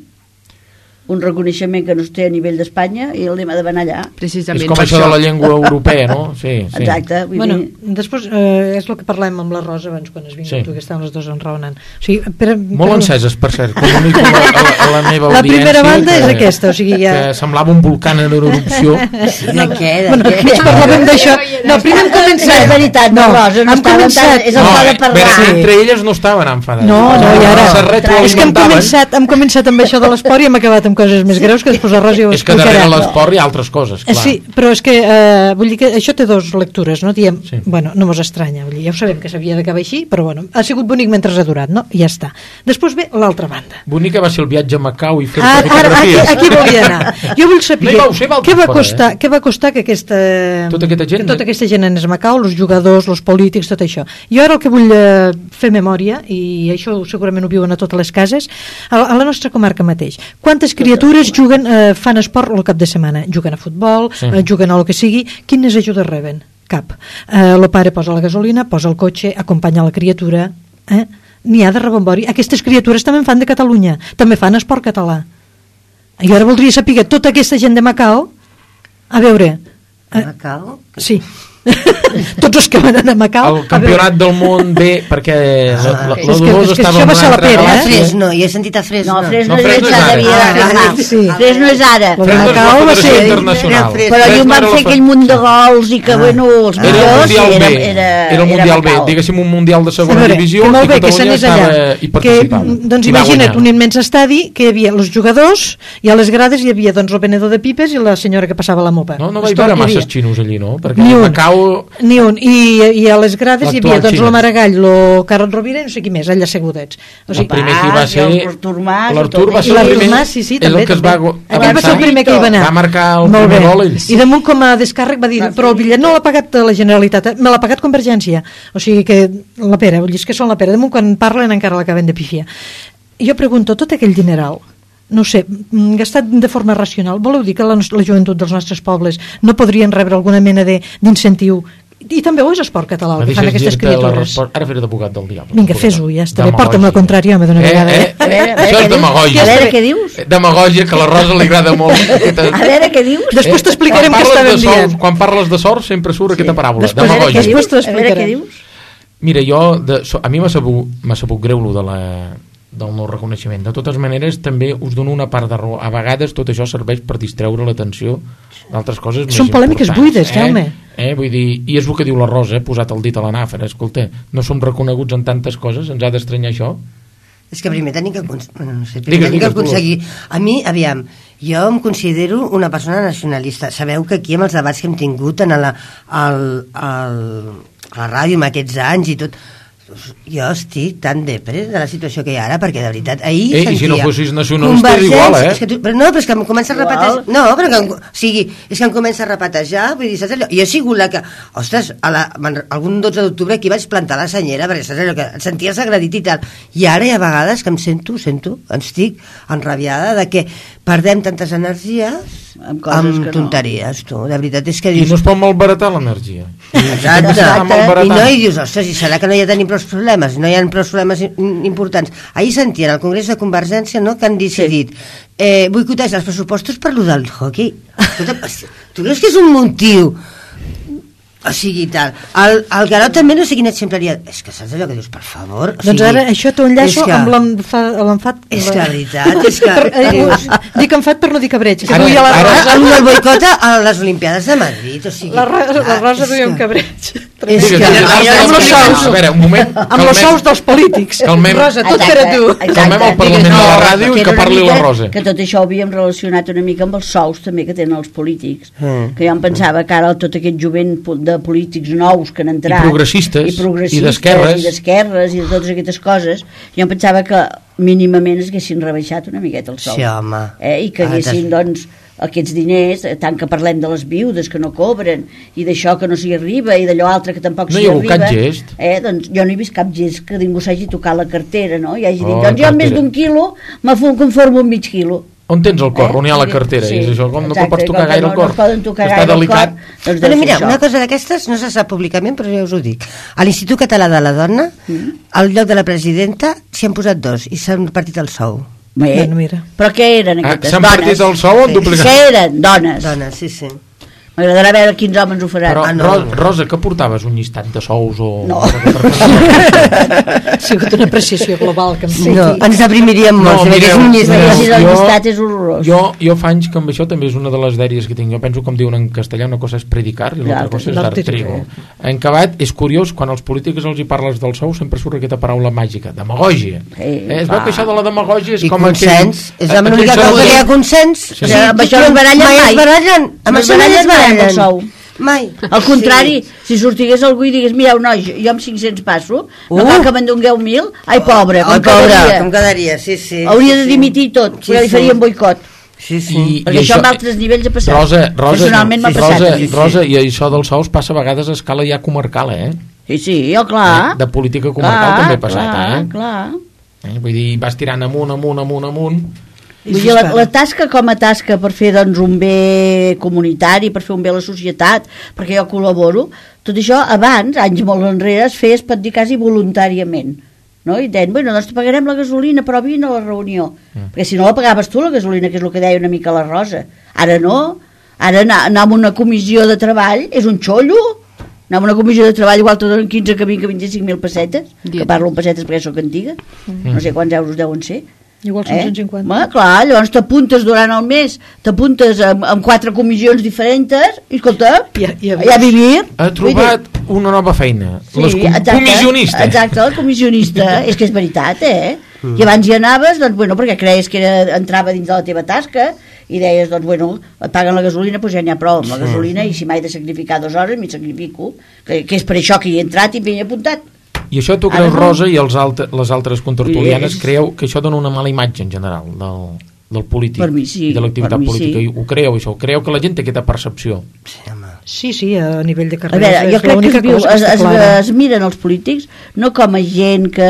Un reconeixement que no es té a nivell d'Espanya i el anem a demanar allà. Precisament és com per això de la llengua europea, no? Sí, sí. Exacte. Vull Bueno, dir, després eh, és el que parlem amb la Rosa abans quan es vingut, Sí. tu, que estàvem les dues enraonant. O sigui, per, Molt per- enceses, per cert. Comunico a la, a la, a la meva La audiència primera banda que, és aquesta, o sigui, ja... que semblava un volcà en erupció. De què? De Bueno, què? més parlàvem d'això. No, primer hem començat... No, és veritat, no, Rosa, no hem estaven començat... tan- és el No, fa de eh, parlar. bé, entre elles no estaven enfadades. No, no, i ara... Se retroalimentaven. És que hem començat, hem començat amb això de l'esport i hem acabat amb coses més greus que després la Rosa ja ho És que darrere explicarà. l'esport hi ha altres coses, Eh, clar. Sí, però és que eh, vull dir que això té dos lectures, no? Diem, Sí. bueno, no mos estranya, vull dir, ja ho sabem que s'havia d'acabar així, però bueno, ha sigut bonic mentre ha durat, no? I ja està. Després ve l'altra banda. Bonica va ser el viatge a Macau i fer Ara, ara aquí, fotografies. aquí volia anar. Jo vull saber No hi vau ser vosaltres, què va fora, costar, eh? què va costar que aquesta, Tota aquesta gent, que tota eh? aquesta gent anés a Macau, els jugadors, els polítics, tot això. Jo ara el que vull eh, fer memòria, i això segurament ho viuen a totes les cases, a, a la nostra comarca mateix. Quantes criatures juguen, eh, fan esport el cap de setmana? Juguen a futbol, Sí. eh, juguen a lo que sigui. Quines ajudes reben? Cap. Eh, el pare posa la gasolina, posa el cotxe, acompanya la criatura, eh? N'hi ha de rebombori. Aquestes criatures també en fan de Catalunya, també fan esport català. I ara voldria saber tota aquesta gent de Macau, a veure... Eh, Macau? sí. Tots els que van anar a Macau... El campionat del món bé, perquè la, la, la és que- Dolors és que estava això en va ser una la altra pera, A galàxia. Fresno, jo he sentit a Fresno. No, Fresno, No, Fresno ja és ara. devia Ah, d'arribar. sí. Fresno és ara. La Fresno és la Macau va Federació ser... Internacional. Fresno Però Fresno allò van era la fer fe- aquell munt de gols i que, Ah. bueno, els Era el millors... Mundial B, era, era, era el Mundial B, Macau. diguéssim un Mundial de A segona veure, divisió que molt i bé que Catalunya s'anés allà, estava hi que, participava. doncs I va imagina't guanyar. un immens estadi que hi havia els jugadors i a les grades hi havia doncs el venedor de pipes i la senyora que passava la mopa. No, no És vaig tot veure hi havia. masses xinos allí, no? Perquè Ni a un, Macau... ni un. I, i a les grades hi havia L'actual doncs Xina. el Maragall, el Carles Rovira i no sé qui més, allà asseguts. O El sigui, primer que hi va Mas, ser... i l'Artur Mas, L'Artur va i ser I el l'Artur primer... Mas, sí, sí, és també, el que es també. va go- Aquell va ser el avançar. primer que hi va anar. Va marcar el Molt primer bé. gol ell. I damunt com a descàrrec va dir, però el bitllet no l'ha pagat la Generalitat, eh? Me l'ha pagat Convergència. O sigui que la pera, vull dir, és que són la pera. Damunt quan parlen encara l'acaben de pifiar. I jo pregunto, tot aquell dineral, no sé, mm, gastat de forma racional, voleu dir que la, nos- la joventut dels nostres pobles no podrien rebre alguna mena de- d'incentiu? I també ho és esport català, el que fan aquestes criatures. Ara faré d'advocat del diable. Vinga, fes-ho, ja està bé. Demagògia. Porta'm la contrària, home, d'una Eh, vegada. eh? Eh? A veure, a veure Això què és dius. demagògia. A veure què dius. Demagògia, que a la Rosa li agrada molt. Aquesta... A veure què dius. Després t'explicarem Quan què parles estàvem de sort- dient. Quan parles de sort sempre surt aquesta paràbola. Després- a veure Demagògia. què Després t'ho A veure què explicarem. dius. Mira, jo, de, so, a mi m'ha sabut, m'ha sabut greu lo de la, del no reconeixement. De totes maneres, també us dono una part de raó. A vegades tot això serveix per distreure l'atenció d'altres coses més Són polèmiques importants, buides, Jaume. Eh? Eh? Vull dir, i és el que diu la Rosa, eh? Posat el dit a la nàfera. Escolta, no som reconeguts en tantes coses, ens ha d'estranyar això? És que primer tenim que, acons- bueno, no sé, Digues, primer tenim que digues, aconseguir... A mi, aviam, jo em considero una persona nacionalista. Sabeu que aquí amb els debats que hem tingut en la, al, al, a la ràdio amb aquests anys i tot, jo estic tan depre de la situació que hi ha ara, perquè de veritat ahir Ei, i sentia... si no fossis nacionalista és Convergència- igual, eh? És que tu, però no, però és que em comença a repetejar... Igual. No, però que em, o sigui, és que em comença a repetejar, vull dir, saps allò? Jo he sigut la que... Ostres, a la, algun dotze d'octubre aquí vaig plantar la senyera, perquè saps allò que et senties agredit i tal. I ara hi ha vegades que em sento, sento, em estic enrabiada de que perdem tantes energies Amb coses amb que no. tonteries, tu. De veritat és que I dius... no es pot malbaratar l'energia. Exacte. S'està malbaratant. I no, i dius, ostres, i serà que no hi ha tenim prou problemes, no hi ha prou problemes in- importants. Ahir sentien al Congrés de Convergència, no?, que han decidit eh, boicotejar els pressupostos per lo del hockey. Escolta, tu creus que és un motiu? O sigui, tal. El, el Garot també no sé quin exemple hi ha. És que saps allò que dius, per favor? O Doncs sigui, ara això t'ho enllaço és que- amb l'enfa- l'enfat... És que la veritat, és que... Per, eh, dic enfat per no dir cabreig, que Ara- duia la ara- Rosa. El del boicot a les Olimpiades de Madrid, o sigui... La, Ro- la clar, Rosa és duia un que- cabreig. És Digues, que... digues, Amb ara los expliquem. sous. A veure, un moment. Amb els calmem- sous dels polítics. Calmem- Rosa, tot Exacte, per a tu. Exacte. Calmem el Parlament Digues, de la no, ràdio i era que una parli la mica Rosa. Que tot això ho havíem relacionat una mica amb els sous també que tenen els polítics. Mm. Que jo em pensava que ara tot aquest jovent po- de polítics nous que han entrat... I progressistes, i progressistes, i d'esquerres. i d'esquerres, i de totes aquestes coses, jo em pensava que mínimament es haguessin rebaixat una miqueta el sou. Sí, home. Eh? I que Ah, haguessin, t'has- doncs, aquests diners, tant que parlem de les viudes que no cobren i d'això que no s'hi arriba i d'allò altre que tampoc no s'hi hi arriba, cap gest. Eh, doncs jo no he vist cap gest que ningú s'hagi tocat la cartera, no? I hagi dit, Oh, doncs jo amb més cartera. d'un quilo me conformo amb mig quilo. On tens el cor? Eh? On hi ha la cartera? Sí, I és això, com no exacte, pots tocar com que gaire no, el cor? no es poden tocar Està gaire el delicat. cor, doncs Però deu mira, ser això. una cosa d'aquestes no se sap públicament, però ja us ho dic. A l'Institut Català de la Dona, Mm. al lloc de la presidenta, s'hi han posat dos i s'han partit el sou. Bé, Bueno, mira. però què eren Ah, aquestes s'han dones? partit el sou o han duplicat? Què eren? Dones. Dones, sí, sí. M'agradarà veure quins homes ho faran. Però, Ah, no. Ro- Rosa, que portaves? Un llistat de sous o... No. Ha sigut una apreciació global que em Sí. No, ens deprimiríem molt. No, si mireu, hagués un llistat. mireu, Si el jo- llistat és horrorós. Jo, jo fa anys que amb això també és una de les dèries que tinc. Jo penso, com diuen en castellà, una cosa és predicar i l'altra L'altra cosa és és dar l'altre. trigo. En acabat, és curiós, quan als polítics els hi parles del sou sempre surt aquesta paraula màgica, demagògia. Sí, eh, es veu va. que això de la demagògia és I com consens. aquell... És la aquell única cosa saludem. que hi ha consens. Sí. Sí, Amb això no es barallen mai. es barallen. Amb No es això no barallen es mai amb el barallen. sou. Mai. Al contrari, si sortigués algú i digués, mireu, noi, jo amb cinc-cents passo, no Uh. cal que me'n dongueu mil, ai, pobre, com Ai, pobre, quedaria. com quedaria, sí, sí. Hauria sí, de sí. dimitir tot, Sí, perquè li sí. farien boicot. Sí, sí. I, Perquè això amb altres nivells ha passat. Rosa, Rosa, Personalment m'ha sí, passat. Rosa, Sí, sí. Rosa, i això dels sous passa a vegades a escala ja comarcal, eh? Sí, sí, oh, clar. De política comarcal clar, també ha passat, clar, eh? Clar, eh? Vull dir, vas tirant amunt, amunt, amunt, amunt... Vull dir, la, la tasca com a tasca per fer doncs, un bé comunitari, per fer un bé a la societat, perquè jo col·laboro, tot això abans, anys molt enrere, es feia, es pot dir, quasi voluntàriament. No? I deien, bueno, doncs te pagarem la gasolina, però vine a la reunió. Mm. Perquè si no la pagaves tu, la gasolina, que és el que deia una mica la Rosa. Ara no. Ara anar, anar a una comissió de treball és un xollo. Anar a una comissió de treball igual te donen quinze, que vint, que vint-i-cinc mil pessetes, Dieta. que parlo en pessetes perquè sóc antiga. Mm. No sé quants euros deuen ser. Igual són Eh? cent cinquanta. Home, clar, llavors t'apuntes durant el mes, t'apuntes amb, amb quatre comissions diferents i escolta, I a- i a- i a vivir. Ha trobat una nova feina, Sí, les com exacte, comissionista. Exacte, el comissionista. És que és veritat, eh? Mm. I abans hi anaves, doncs, bueno, perquè creies que era, entrava dins de la teva tasca i deies, doncs, bueno, et paguen la gasolina, doncs ja n'hi ha prou amb la gasolina i si m'he de sacrificar dues hores, m'hi sacrifico. Que, que és per això que hi he entrat i m'hi he apuntat. I això tu Ara creus, no. Rosa, i els altre, les altres contertulianes Sí, és- creu que això dona una mala imatge en general del, del polític Per mi sí, i de l'activitat per mi política. sí. I ho creu, això, ho creu que la gent té aquesta percepció. Sí, home. Sí, sí, a nivell de A carrera. veure, jo crec que es, viu, es, es, es miren els polítics no com a gent que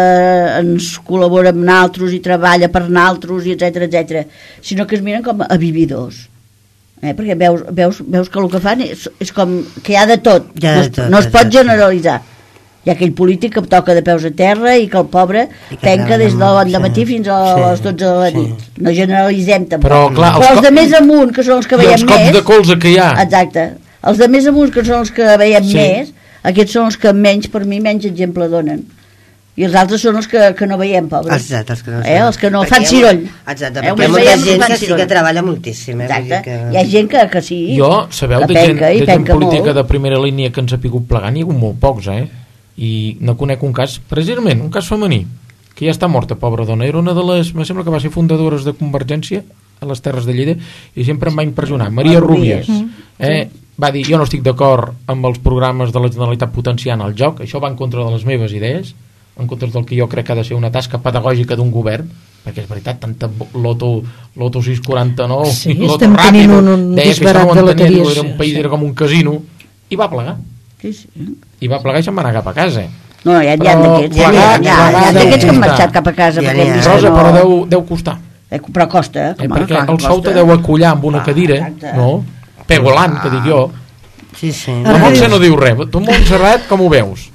ens col·labora amb naltros i treballa per naltros, i etcètera, etcètera, sinó que es miren com a vividors. Eh? Perquè veus, veus, veus que el que fan és, és com que hi ha de tot, Hi ha no, de es, tot, no es pot exacte. generalitzar. Hi ha aquell polític que toca de peus a terra i que el pobre I que penca des de treballa l'endemà molt, sí. matí fins a Sí, les dotze de la sí. nit. No generalitzem tampoc. Però, clar, els Però els co- de més amunt, que són els que I veiem els cops més... de colze que hi ha. Exacte. Els de més amunt, que són els que veiem Sí. més, aquests són els que menys, per mi, menys exemple donen. I els altres són els que, que no veiem, pobres. Exacte, els que no, Eh, els que no Perquè fan hi ha- ciroll. Exacte, Eh, perquè hi ha només molta veiem que gent fan que sí ciroll. que treballa moltíssim. Eh? Vull Exacte. dir que... Hi ha gent que, que sí. Jo, sabeu, que de gent, penca i de gent penca política molt. de primera línia que ens ha pigut plegant, hi ha hagut molt pocs, eh? I no conec un cas, precisament, un cas femení, que ja està morta, pobra dona. Era una de les, me sembla que va ser fundadores de Convergència a les Terres de Lleida, i sempre em va impressionar. Maria Rúbies, eh? Va dir, jo no estic d'acord amb els programes de la Generalitat potenciant el joc, això va en contra de les meves idees, en contra del que jo crec que ha de ser una tasca pedagògica d'un govern, perquè és veritat, tanta loto, loto sis quaranta-nou, Sí, loto estem tenint ràpido, un- un deia que això disbarat no ho de entenia, diu, loteries, era un país, sí. era com un casino, i va plegar. Sí, sí. I va plegar i se'n va anar cap a casa. No, ja n'hi ha Però d'aquests. Ja, plegar- ja, ja, plegar ja, deu d'aquests que han costar. marxat cap a casa. Ja perquè n'hi hem ha. vist que Rosa, no... però deu, deu costar. Eh, Però costa. Eh, home, perquè clar que el sou te costa. deu acollar amb una Ah, cadira, exacte. no? Pegolant, que dic jo. Sí, sí. La Montse no diu res. Tu, Montserrat, com ho veus?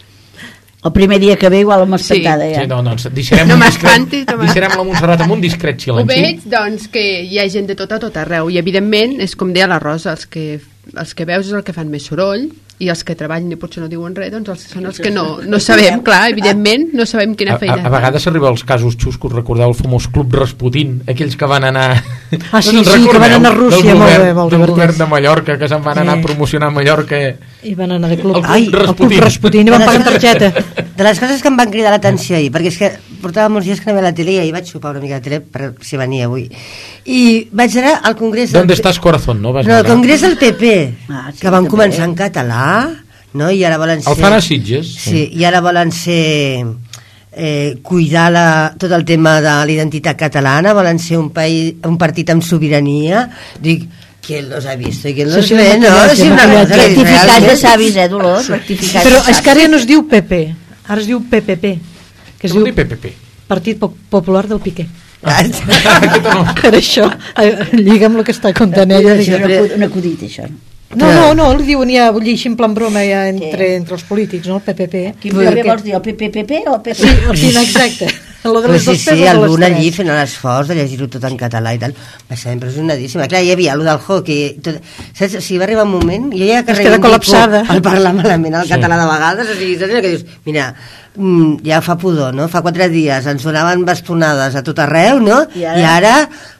El primer dia que ve igual amb Sí. espantada ja. Sí, no, doncs deixarem, No un m'espantis, discret, no deixarem la Montserrat amb un discret Ho silenci. veig, doncs, que hi ha gent de tot a tot arreu i, evidentment, és com deia la Rosa, els que, els que veus és el que fan més soroll i els que treballen i potser no diuen res, doncs els, són els que no, no sabem, clar, evidentment, no sabem A, quina a, feina. a vegades s'arriba als casos xuscos, recordeu el famós Club Rasputin, aquells que van anar... Ah, sí, No se'n sí, que van recordeu? anar a Rússia, Del molt govern, bé, molt del divertit. govern de Mallorca, que se'n van anar Sí. a promocionar Mallorca. I van anar de club. El Club Ai, el club Rasputin. Rasputin, i van pagar targeta. De les coses que em van cridar l'atenció ahir, perquè és que portava molts dies que no veia la tele i ahir vaig sopar una mica de tele per si venia avui. I vaig anar al congrés... ¿Dónde estàs, corazón? No, vas No, al anar. congrés del P P, Ah, sí, que van també. començar en català, no? I ara volen ser... El fan a Sitges. Sí, i ara volen ser eh, cuidar la, tot el tema de l'identitat catalana, volen ser un, país, un partit amb sobirania. Dic, ¿quién los ha visto y quién los sí, sí, ve? No, sí, sí, una cosa, rectificats de savis, eh, Dolors? Rectificats Però de savis. és que ara ja no es diu P P, ara es diu P P P, que es Què vol diu dir P P P? Partit Popular del Piqué. Ah, Per això, eh, lliga amb el que està contant ella. És Digue. un acud- un acudit, això. No, no, no, li diuen ja, vull dir, així en plan broma ja entre, entre els polítics, no? El P P P. Quin P P vols dir, el P P P P o el P P? Sí, o sigui, exacte. Lo de Però les sí, dos sí, P's o de les alguna tres. allí fent l'esforç de llegir-ho tot en català i tal, va ser impressionadíssima. Clar, hi havia allò del hockey, tot, saps? O sigui, va arribar un moment, jo ja que Es queda col·lapsada. el parlar malament el Sí. català de vegades, o sigui, saps allò que dius, mira, mm, ja fa pudor, no? Fa quatre dies ens donaven bastonades a tot arreu, no? I ara? I ara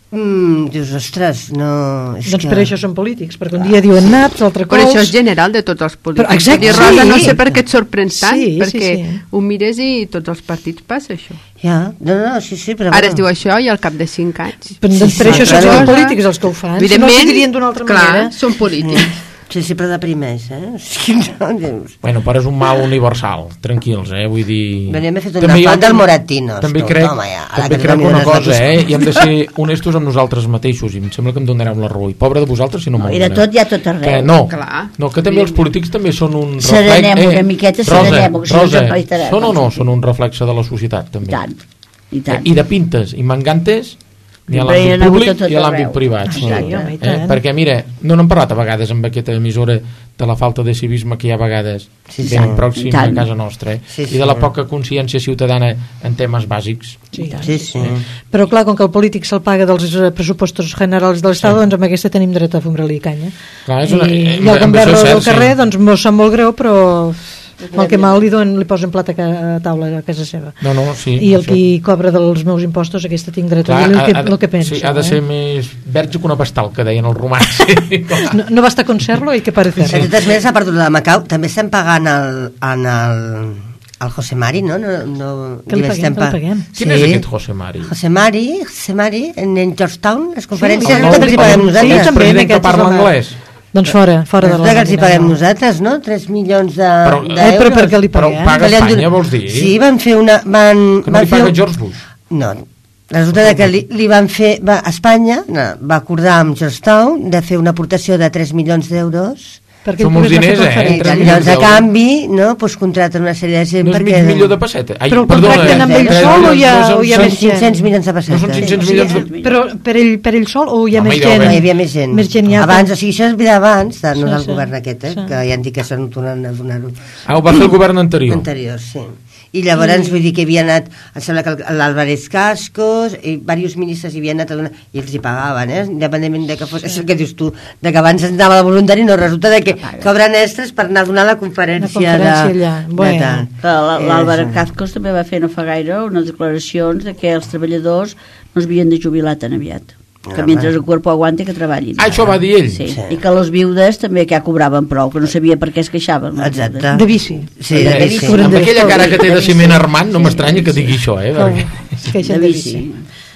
mm, dius, ostres, no... És Doncs que... per això són polítics, perquè un dia diuen naps, l'altre Però cols... això és general de tots els polítics. Però, exacte, I Rosa, sí. no sé per què et sorprèn tant, Sí, sí, perquè sí. ho mires i tots els partits passa això. Ja, no, no, sí, sí, però... Ara bueno. es diu això i al cap de cinc anys. Però, doncs, per Sí, això sí, són clar. els polítics els que ho fan, si no els dirien d'una altra clar, manera. són polítics. Sí, sí, però deprimeix, eh? O sigui, no, dius... Bueno, però és un mal universal, tranquils, eh? Vull dir... Bé, hem fet un També afant jo- del Moratinos. També tu, crec, toma, ja, a la també que crec no una dones la cosa, eh? tus- I hem de ser honestos amb nosaltres mateixos, i em sembla que em donareu la raó. I pobre de vosaltres si no No, me'n i de doneu. tot hi ha tot arreu. Que no, Clar. no, que també els polítics també són un reflex... Serenem una miqueta, serenem, que si no ens Rosa, reiterem. són o no són un reflexe de la societat, I també? tant, i tant. I de pintes i mangantes ni a Però hi ha l'àmbit hagut públic a tot i a l'àmbit arreu. privat. Exacte. home, i Eh? tant. Perquè, mira, no n'hem parlat a vegades amb aquesta emissora de la falta de civisme que hi ha a vegades Sí, sí. ben I pròxim a tant. casa nostra, eh? Sí, sí. I de la poca consciència ciutadana en temes bàsics. Sí, Sí, sí. Però clar, com que el polític se'l paga dels eh, pressupostos generals de l'Estat, doncs amb aquesta tenim dret a fumar-li canya. Clar, és una- I, eh, i el amb gamberro això és del cert, carrer, sí. doncs m'ho sap molt greu, però mal que mal li, donen, li posen plat a, ca- a taula a casa seva. No, no, sí. I el això. qui cobra dels meus impostos, aquesta tinc dret Clar, a dir el que, ha- ha- el que penso. sí, ha de eh? ser més verge que una pastal, que deien els romans. Sí, clar. No, no basta con serlo, hay que De parecerlo. totes maneres, a part de la de Macau, també estem pagant el, en el, el José Mari, no? no, no Que li paguem, estem que li pa- paguem. Quin és aquest José Mari? José Mari, José Mari, en, en Georgetown, les conferències, el sí, nou- que els hi paguem el- nosaltres. Sí, el també, president que aquest és parla el- anglès. Doncs fora, fora de la Resulta que els hi nòmina, paguem no. nosaltres, no? tres milions de, Però- d'euros. Eh, però per què li Però paguem? paga Que li han Espanya, donat- vols dir? Sí, van fer una... Van, Que no van li fer paga un- George Bush? No, resulta de que li, li van fer... Va, Espanya no, va acordar amb Georgetown de fer una aportació de tres milions d'euros Perquè Som ell uns pogués diners, anar a eh? fer i tres conferències. milions llavors a d'euros. canvi no, doncs contraten una sèrie de gent No és perquè... mig milió de pessetes? Ai, Però perdona, contracten amb eh, ell tres sol o milions, hi ha- no són- o hi ha Són més gent? cinc-cents milions de No pessetes. són cinc-cents Sí, milions sí, de... sí. Però per ell, per ell sol o hi ha Home, més hi deu gent? haver. No, hi havia més gent. Més gent hi ha. Abans, o sigui, això és vida abans, de, no Sí, del sí. govern aquest, eh, Sí. que ja han dit que s'han tornat a donar-ho. Ah, ho va fer el govern anterior. Anterior, sí. I llavors, vull dir que havia anat, em sembla que l'Álvarez Cascos, i diversos ministres hi havien anat a donar, i els hi pagaven, eh? Independentment de que fos... És el que dius tu, de que abans anava de voluntari, no, resulta de que cobren extras per anar a donar la conferència, La conferència de, allà. de Bueno. tal. Que l'Àlvaro És- Cascos també va fer no fa gaire unes declaracions de que els treballadors no es havien de jubilar tan aviat, que Ah, mentre va. el cuerpo aguante que treballin. Ah, això va dir ell? Sí. Sí. I que les viudes també que ja cobraven prou, que no sabia per què es queixaven. les Exacte. viudes. De bici. Sí, Eh, de bici. Cobren amb de- aquella cara que té de de ciment bici. armant, no m'estranya que digui això, eh? Com? Perquè... Es queixen de de bici. bici.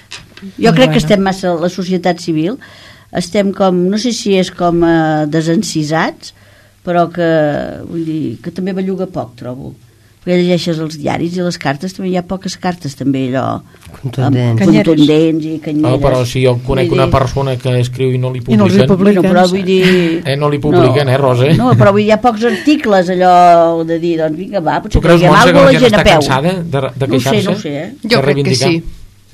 Jo crec Bueno. que estem massa, la societat civil, estem com, no sé si és com eh, desencisats, però que, vull dir, que també belluga poc, trobo. Perquè llegeixes els diaris i les cartes, també hi ha poques cartes, també, allò... Contundents. amb- contundents i canyeres. Oh, però si jo conec Vull una dir- persona que escriu i no li I no els hi publiquen... publiquen. Bueno, però vull dir... Eh, no li publiquen, eh, Rosa? No, però vull dir, hi ha pocs articles, allò de dir, doncs vinga, va, potser Tu creus, diguem Montse, que alguna la cosa gent la gent està a peu. cansada de, de No ho sé, queixar-se? no ho sé, eh? Jo De crec que reivindicar? sí.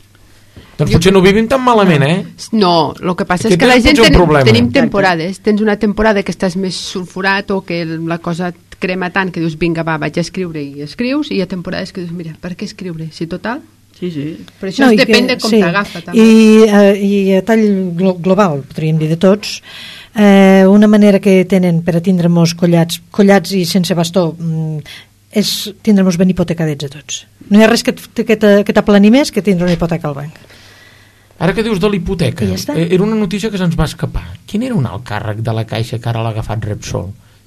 Doncs potser no vivim tan malament, eh? No, el que passa Aquí és que la tens gent potser un ten, problema. tenim Exacte. temporades. Tens una temporada que estàs més sulfurat o que la cosa et crema tant que dius, vinga, va, vaig a escriure i escrius, i hi ha temporades que dius, mira, per què escriure? Si total... Sí, sí. Però això no, i depèn que- de com sí. t'agafa, també. I, eh, I a tall glo global, podríem dir de tots, eh, una manera que tenen per a tindre-nos collats, collats i sense bastó, mm, és tindre-nos ben hipotecadets a tots. No hi ha res que, t- que t- que t'aplani més que tindre una hipoteca al banc. Ara que dius de l'hipoteca, I ja està. eh, era una notícia que se'ns va escapar. Quin era un alt càrrec de la Caixa que ara l'ha agafat Repsol?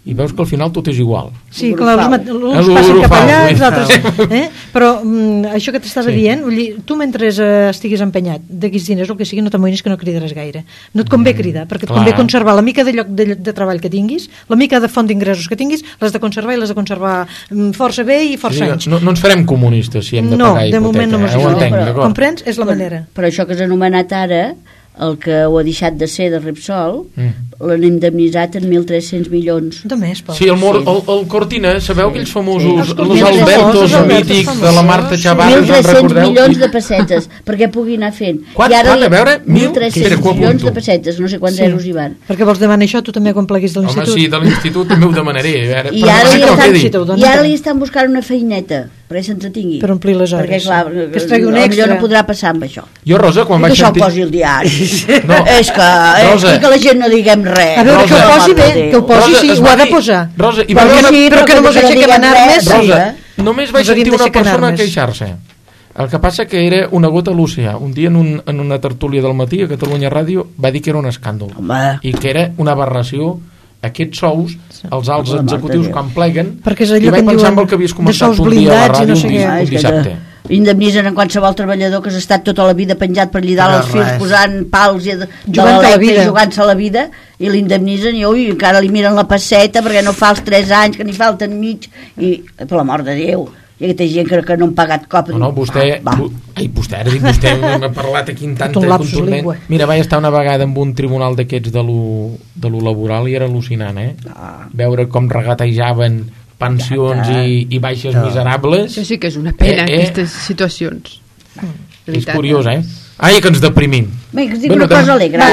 i veus que al final tot és igual. Sí, clar, uns, uns passen cap allà, els altres... Eh? Però mm, això que t'estava sí. dient, vull dir, tu mentre eh, estiguis empenyat d'aquests diners, el que sigui, no t'amoïnis que no cridaràs gaire. No et convé cridar, perquè et clar. convé conservar la mica de lloc de, de treball que tinguis, la mica de font d'ingressos que tinguis, l'has de conservar i l'has de conservar força bé i força sí, anys. No, no ens farem comunistes si hem de no, pagar hipoteca. No, de moment no eh? Ho entenc, no, comprens? És la però, manera. Però això que s'ha anomenat ara, el que ho ha deixat de ser de Repsol, mm. l'han indemnitzat en mil tres-cents milions. De més, Pau. Sí, el, mor, el, el Cortina, sabeu sí. aquells famosos, sí. els Albertos mítics de la Marta Chavarri, mil tres-cents milions de pessetes, perquè pugui anar fent. Quant? I ara a veure, mil tres-cents milions de pessetes, no sé quants sí. zeros hi van. Perquè vols demanar això, tu també quan pleguis de l'Institut. Home, sí, de l'Institut també ho demanaré. Veure, I, ara li estan, no I ara li estan buscant una feineta perquè s'entretingui. Per omplir les hores. Perquè, clar, que es tregui un extra. no podrà passar amb això. Jo, Rosa, quan I vaig que això sentir... ho posi al diari. No. És que, eh, Rosa, que la gent no diguem res. A veure, Rosa, que ho posi bé, que ho posi, Rosa, sí, ho ha de posar. Rosa, i però, Rosa, sí, però que no mos aixequem anar més. Rosa, només vaig sentir una persona queixar-se. El que passa que era una gota a l'oceà. Un dia en, un, en una tertúlia del matí a Catalunya Ràdio va dir que era un escàndol. Home. I que era una aberració aquests sous, els alts executius quan pleguen, i vaig pensar en el que havies començat un dia a la ràdio, un, dis, un dissabte. Indemnitzen en qualsevol treballador que has estat tota la vida penjat per allà dalt els fils, posant pals i de, de l'electe i jugant-se a la vida, i l'indemnitzen i ui, encara li miren la passeta perquè no fa els tres anys, que n'hi falten mig, i per l'amor de Déu, i aquesta gent que, que no han pagat cop. No, no, vostè, ah, bu, ai, vostè, ara dic, vostè m'ha parlat aquí en tanta contundent. Mira, vaig estar una vegada en un tribunal d'aquests de lo, de lo laboral i era al·lucinant, eh? Ah. Veure com regatejaven pensions i, i baixes no. miserables. Això sí que és una pena, eh, eh? Aquestes situacions. Mm. És curiós, eh? Ai, que ens deprimim. Bé, que us dic bueno, una cosa alegre.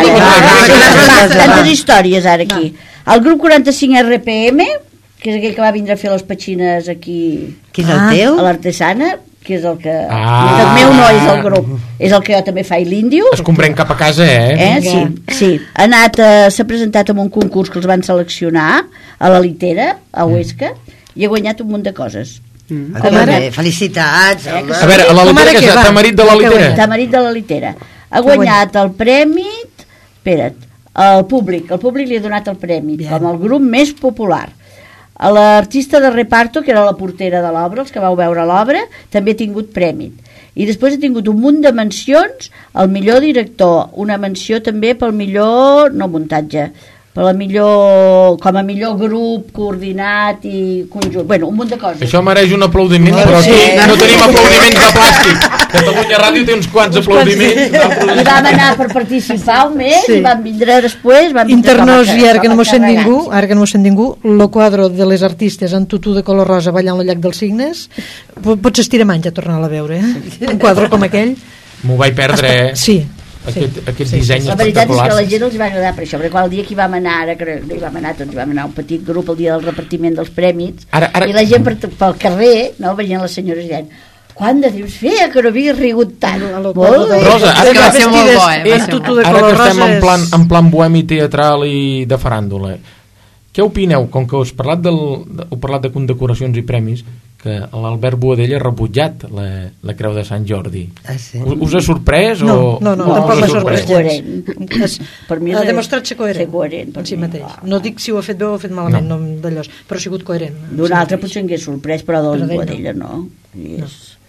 Tantes històries ara aquí. El grup quaranta-cinc R P M, que és aquell que va vindre a fer les petxines aquí... Que és el teu? A l'Artesana, que és el que... Ah. El meu no és el grup, és el que jo també faig l'Índio. Es comprèn cap a casa, eh? eh? Sí, sí. Ha anat, eh, s'ha presentat en un concurs que els van seleccionar a la Litera, a Huesca, i ha guanyat un munt de coses. Mm. Ara, felicitats, eh, home. A veure, a la Litera, que és Tamarit de la Litera. Tamarit de la Litera. Ha guanyat el premi... Espera't, el públic. El públic li ha donat el premi Bien. com el grup més popular. A l'artista de reparto, que era la portera de l'obra, els que vau veure l'obra, també ha tingut premi. I després ha tingut un munt de mencions al millor director, una menció també pel millor, no muntatge, per la millor, com a millor grup coordinat i conjunt, bueno, un munt de coses. Això mereix un aplaudiment, però aquí sí. no tenim aplaudiments de plàstic. Catalunya Ràdio té uns quants aplaudiments. I vam anar per participar un mes sí. i vam vindre després. Vam Internos, i ara que no m'ho sent ningú, ara que no m'ho sent ningú, el quadre de les artistes en tutú de color rosa ballant el llac dels Cignes, pots estirar menys a tornar-la a veure, eh? Un quadre com aquell. M'ho vaig perdre, eh? Sí. Aquest, sí. aquest sí, disseny sí. La veritat és que a la gent els va agradar per això, perquè quan el dia que hi vam anar, ara que hi vam anar, doncs hi vam anar un petit grup el dia del repartiment dels prèmits, ara, ara... i la gent per, pel carrer, no, veient les senyores dient quant de temps feia que no havia rigut tant. Molt bé. Rosa, ara que, va ser molt bo, eh? Ara que estem en plan, en plan bohemi teatral i de faràndula, què opineu, com que us parlat del, heu parlat de condecoracions i premis, que l'Albert Boadella ha rebutjat la, la Creu de Sant Jordi? Ah, sí? Us, us ha sorprès? No, o... no, no, no tampoc m'ha sorprès. Coherent. Per mi ha demostrat ser coherent, ser coherent en si mateix. No dic si ho ha fet bé o ha fet malament, no, no d'allò, però ha sigut coherent. D'un altre potser hagués sorprès, però del Boadella no. no.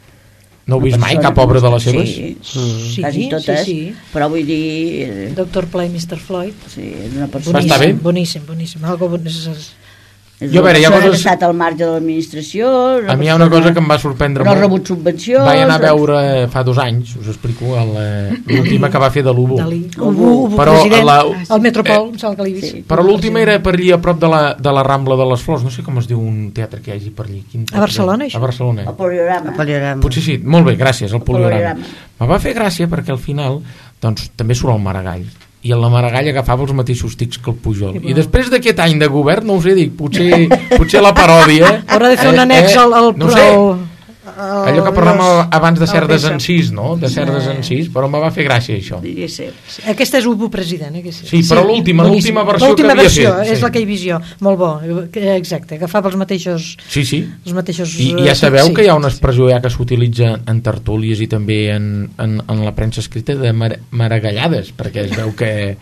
No heu vist mai cap obra de les seves? Sí, sí, quasi totes, sí, sí. Però vull dir... doctor Play, mister Floyd. Sí, és una persona... Va estar bé? Boníssim, boníssim. Algo boníssim. Jo, a veure, hi ha coses... Ha estat al marge de l'administració... A mi hi ha una cosa que em va sorprendre molt. No ha rebut subvencions... Vaig anar a veure fa dos anys, us explico, l'última que va fer de l'Ubu. Ubu, Ubu, president, al Metropol, em sembla que l'he vist. Però l'última era per allà a prop de la, de la Rambla de les Flors, no sé com es diu un teatre que hi hagi per allà. A Barcelona, això? A Barcelona. El Poliorama. Potser sí, molt bé, gràcies, el Poliorama. Me va fer gràcia perquè al final, doncs, també surt el Maragall. I el Maragall agafava els mateixos tics que el Pujol. I, I després d'aquest any de govern, no us he dit, potser, potser la paròdia... Haurà de fer un annex al... al no sé, allò que parlàvem abans de cerdes encís, no? De cerdes encís, però me va fer gràcia això. Aquesta és Ubu president, eh? Sí, però l'última, l'última versió que havia fet. L'última versió, és la que hi visió, molt bo, exacte, agafava els mateixos... Sí, sí, els mateixos, i, i ja sabeu sí, que hi ha una expressió ja que s'utilitza en tertúlies i també en, en, en la premsa escrita de mar, maragallades, perquè es veu que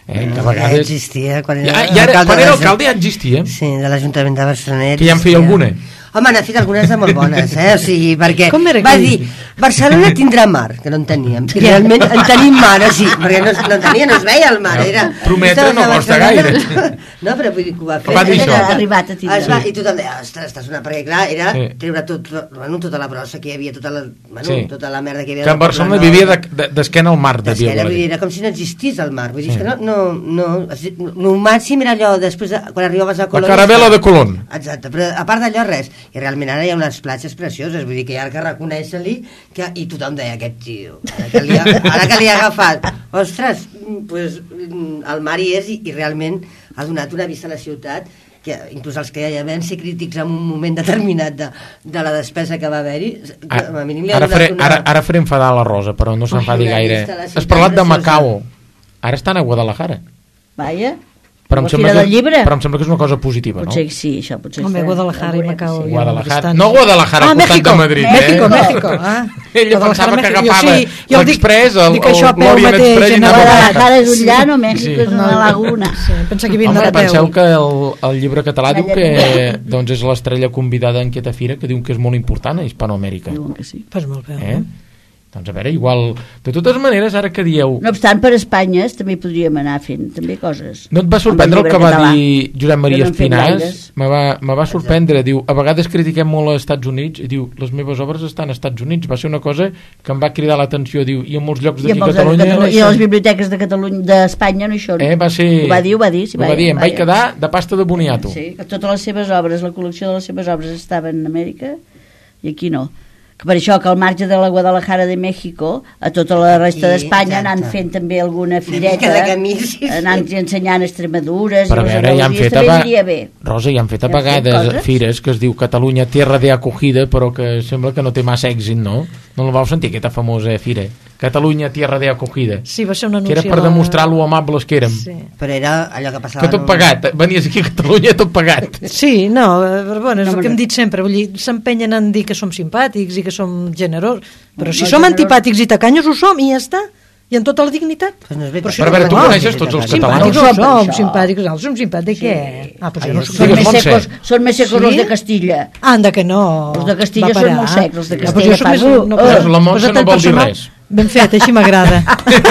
Eh, que a Ja vegades... existia. Quan Ja, era, ja era, alcalde quan era de- alcalde ja existia. Sí, de l'Ajuntament de Barcelona. Que ja en feia alguna. Home, n'ha fet algunes de molt bones, eh? O sigui, perquè Com era va aquell? dir, Barcelona tindrà mar, que no en teníem. I realment en tenim mar, o sigui, perquè no, no en tenia, no es veia el mar. Era, Prometre no costa gaire. No, però vull dir que ho va fer. Va dir Ha això. arribat a tindre. Es va, I tothom deia, ostres, estàs una... Perquè clar, era Sí. treure tot, bueno, tota la brossa que hi havia, tota la, bueno, Sí. tota la merda que hi havia. Que en del Barcelona Poble vivia Nord. de- de- d'esquena al mar, devia D'esquena, voler vull dir, dir. era com si no existís el mar. Vull dir, és que no, no, no, el màxim era allò, després, de, quan arribaves a La Colón... caravela de Colón. Exacte, però a part d'allò res. I realment ara hi ha unes platges precioses, vull dir que hi ha que reconèixer-li que, i tothom deia, aquest tio, ara que li ha, ara que li ha agafat, ostres, pues, el mar hi és i, i realment ha donat una vista a la ciutat que inclús els que ja vam ser crítics en un moment determinat de, de la despesa que va haver-hi, Ara, a mínim li ha ara, donat faré, una... ara, ara faré enfadar la Rosa, però no s'enfadi una gaire. vista a la ciutat Has parlat de preciosa. Macao. Ara estan a Guadalajara. Vaja, Però em, la sembla Fira del que, Llibre. però em sembla que és una cosa positiva, no? Potser que sí, això potser Home, serà. Guadalajara i Macao. Sí. ja Guadalajara. bastant. No Guadalajara, Ah, al costat México, de Madrid. México, eh? México. Ah. Ella Guadalajara, pensava que México. agafava Jo sí, jo el dic- l'Express, el, dic això a el peu l'Orient mateix, Express i en anava a Guadalajara és un Sí. llano, Mèxic Sí. és una laguna. Sí, pensa que havien Home, anat a peu. penseu que el, el llibre català diu Calla, que doncs, és l'estrella convidada en aquesta fira, que diu que és molt important a Hispanoamèrica. Diuen que sí. Pues molt bé. Eh? Doncs a veure, igual... De totes maneres, ara que dieu... No obstant, per Espanya també podríem anar fent també coses. No et va sorprendre el Amb que llibre va català. dir Josep Maria Que no en fem Espinàs? gaires. Me va, me va sorprendre. Diu, a vegades critiquem molt als Estats Units i diu, les meves obres estan als Estats Units. Va ser una cosa que em va cridar l'atenció. Diu, i en molts llocs I, d'aquí amb a els de Catalunya... Catalunya, I a les biblioteques de Catalunya d'Espanya no hi són. Eh, va ser... Ho va dir, ho va dir. Sí, ho va dir, em vaig quedar de pasta de boniato. Sí, que totes les seves obres, la col·lecció de les seves obres estaven a Amèrica i aquí no. Que per això que al marge de la Guadalajara de México, a tota la resta Aquí, d'Espanya exacte. anant fent també alguna mica fireta, de camí, sí, sí. anant ensenyant Extremadures Però a i les veure, ja han Andalusies, fet a, també va... aniria bé. Rosa, ja han fet a Ja han fet vegades coses. fires que es diu Catalunya tierra de acogida, però que sembla que no té massa èxit, no? No la vau sentir, aquesta famosa fira? Catalunya tierra de acogida. Sí, va ser un Que anunci. era per a la- demostrar lo amables que érem. Sí. Però era allò que passava... Que tot no? pagat. Venies aquí a Catalunya tot pagat. Sí, no, eh, però bueno, és No, el que no. hem dit sempre, vull dir, s'empenyen en dir que som simpàtics i que som generosos, però No, si no, som generós. antipàtics i tacanyos ho som i ja està, i en tota la dignitat. Pues no és veritat. Però si Però a veure, tu no, coneixes tots els catalans? simpàtics No no som per som, això. simpàtics, nosaltres som simpàtics, què? Ah, doncs jo no Ai, soc Són Digues, més Montse. secos, són més secos Sí? els de Castilla. Anda que no. Els de Castilla Va són parar. molt secs, els de Ja, Castilla però jo soc fan, més- uh, no, uh. posa- La Montse posa no tant vol dir personal. res. Ben fet, així m'agrada.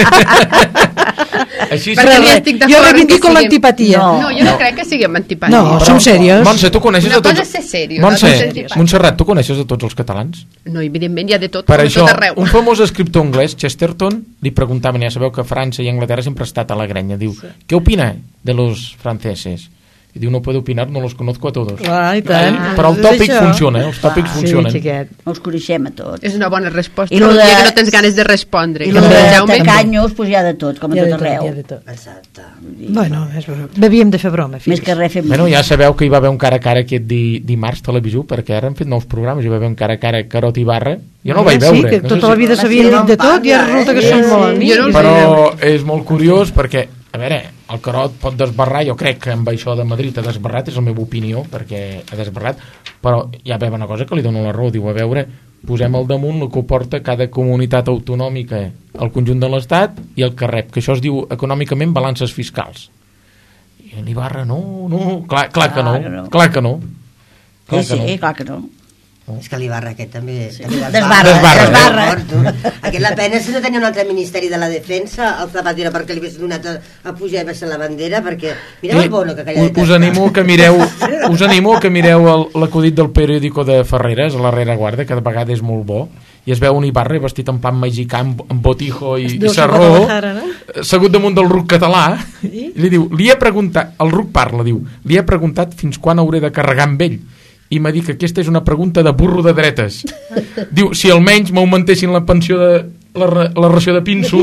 Així Perquè sí. ni estic Jo d'acord reivindico que siguem- l'antipatia. No. No, jo no crec que siguem antipàtics. No, som serios. Montse, tu coneixes Una a tots... cosa és ser serios, Montse, l'altra és ser antipàtic. Montserrat, tu coneixes a tots els catalans? No, evidentment hi ha de tot, Per com a això, tot arreu. un famós escriptor anglès, Chesterton, li preguntaven, ja sabeu que França i Anglaterra sempre ha estat a la grenya, diu, sí. què opina de los franceses? I diu, no puedo opinar, no los conozco a todos. Clar, i tant. Però el És tòpic això. funciona, eh? Els tòpics Sí, funcionen. xiquet. Els coneixem a tots. És una bona resposta. I lo el de- dia que no tens ganes de respondre. I que el no de el Jaume... tacanyos, doncs hi ha de tot, com a Hi ha de tot tot, hi ha arreu. de tot. Exacte. Bueno, és broma. Bevíem de fer broma, fills. Més que res fem... Bueno, ja sabeu que hi va haver un cara a cara aquest di, dimarts televisiu, perquè ara han fet nous programes, hi va haver un cara a cara Carot i Barra, jo no el vaig Sí, veure. que no sé tota la vida si- s'havien Sí, dit de tot i ara resulta que sí, són sí. molt amics. Jo no els Però és molt curiós perquè, a veure, el Carot pot desbarrar, jo crec que amb això de Madrid ha desbarrat, és la meva opinió, perquè ha desbarrat, però hi ha una cosa que li dono la raó, diu, a veure, posem al damunt el que ho porta cada comunitat autonòmica al conjunt de l'Estat i el que rep, que això es diu econòmicament balances fiscals. I l'Ibarra, no, no, clar, clar que no, Clar que no. clar que no. Clar Sí, que no. sí, clar que no. És que l'Ibarra aquest també... Sí. també Desbarra, desbarra. desbarra. Aquest la pena si no tenia un altre Ministeri de la Defensa, el Zapatero, perquè li hagués donat a, a pujar i baixar la bandera, perquè mireu el bono que callat us, us animo que mireu us animo que mireu el- l'acudit del periòdico de Ferreres, a la Rereguarda, que de vegades és molt bo, i es veu un Ibarra vestit en plan mexicà amb, amb botijo i, i Deu ser sarró, Guadalajara, no? segut damunt del ruc català, I? i li diu, li he preguntat, el ruc parla, diu, li he preguntat fins quan hauré de carregar amb ell, i m'ha dit que aquesta és una pregunta de burro de dretes. Diu, si almenys m'augmentessin la pensió de la, ra- la ració de pinso.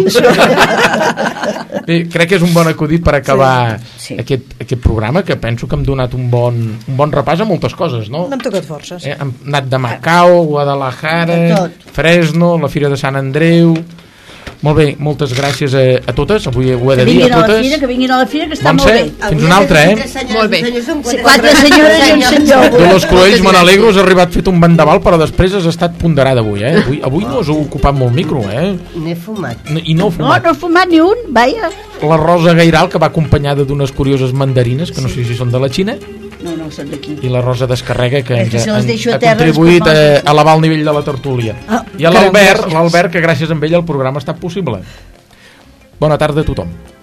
Bé, crec que és un bon acudit per acabar Sí. aquest, aquest programa, que penso que hem donat un bon, un bon repàs a moltes coses, no? N'hem tocat forces. Eh, hem anat de Macao, Guadalajara, De tot. Fresno, la Fira de Sant Andreu, Molt bé, moltes gràcies a, a totes, avui ho he de que dir a vinguin a la totes. fira, que vinguin a la fira, que està Montse, molt bé. fins una altra, eh? Molt bé. Quatre senyores i un senyor. Dolors Cruells, me n'alegro, has arribat fet un vendaval, però després has estat ponderada avui, eh? Avui, avui no has ocupat molt micro, eh? N'he fumat. I no heu No, fumat. no he fumat ni un, vaja. La Rosa Gairal, que va acompanyada d'unes curioses mandarines, que no sé si són de la Xina, No, no, són d'aquí. i la Rosa Descarrega, que És ens que se ha, les deixo a ha terra, contribuït és que a elevar el nivell de la tertúlia. Ah, I a l'Albert, l'Albert, que gràcies a ell el programa ha estat possible. Bona tarda a tothom.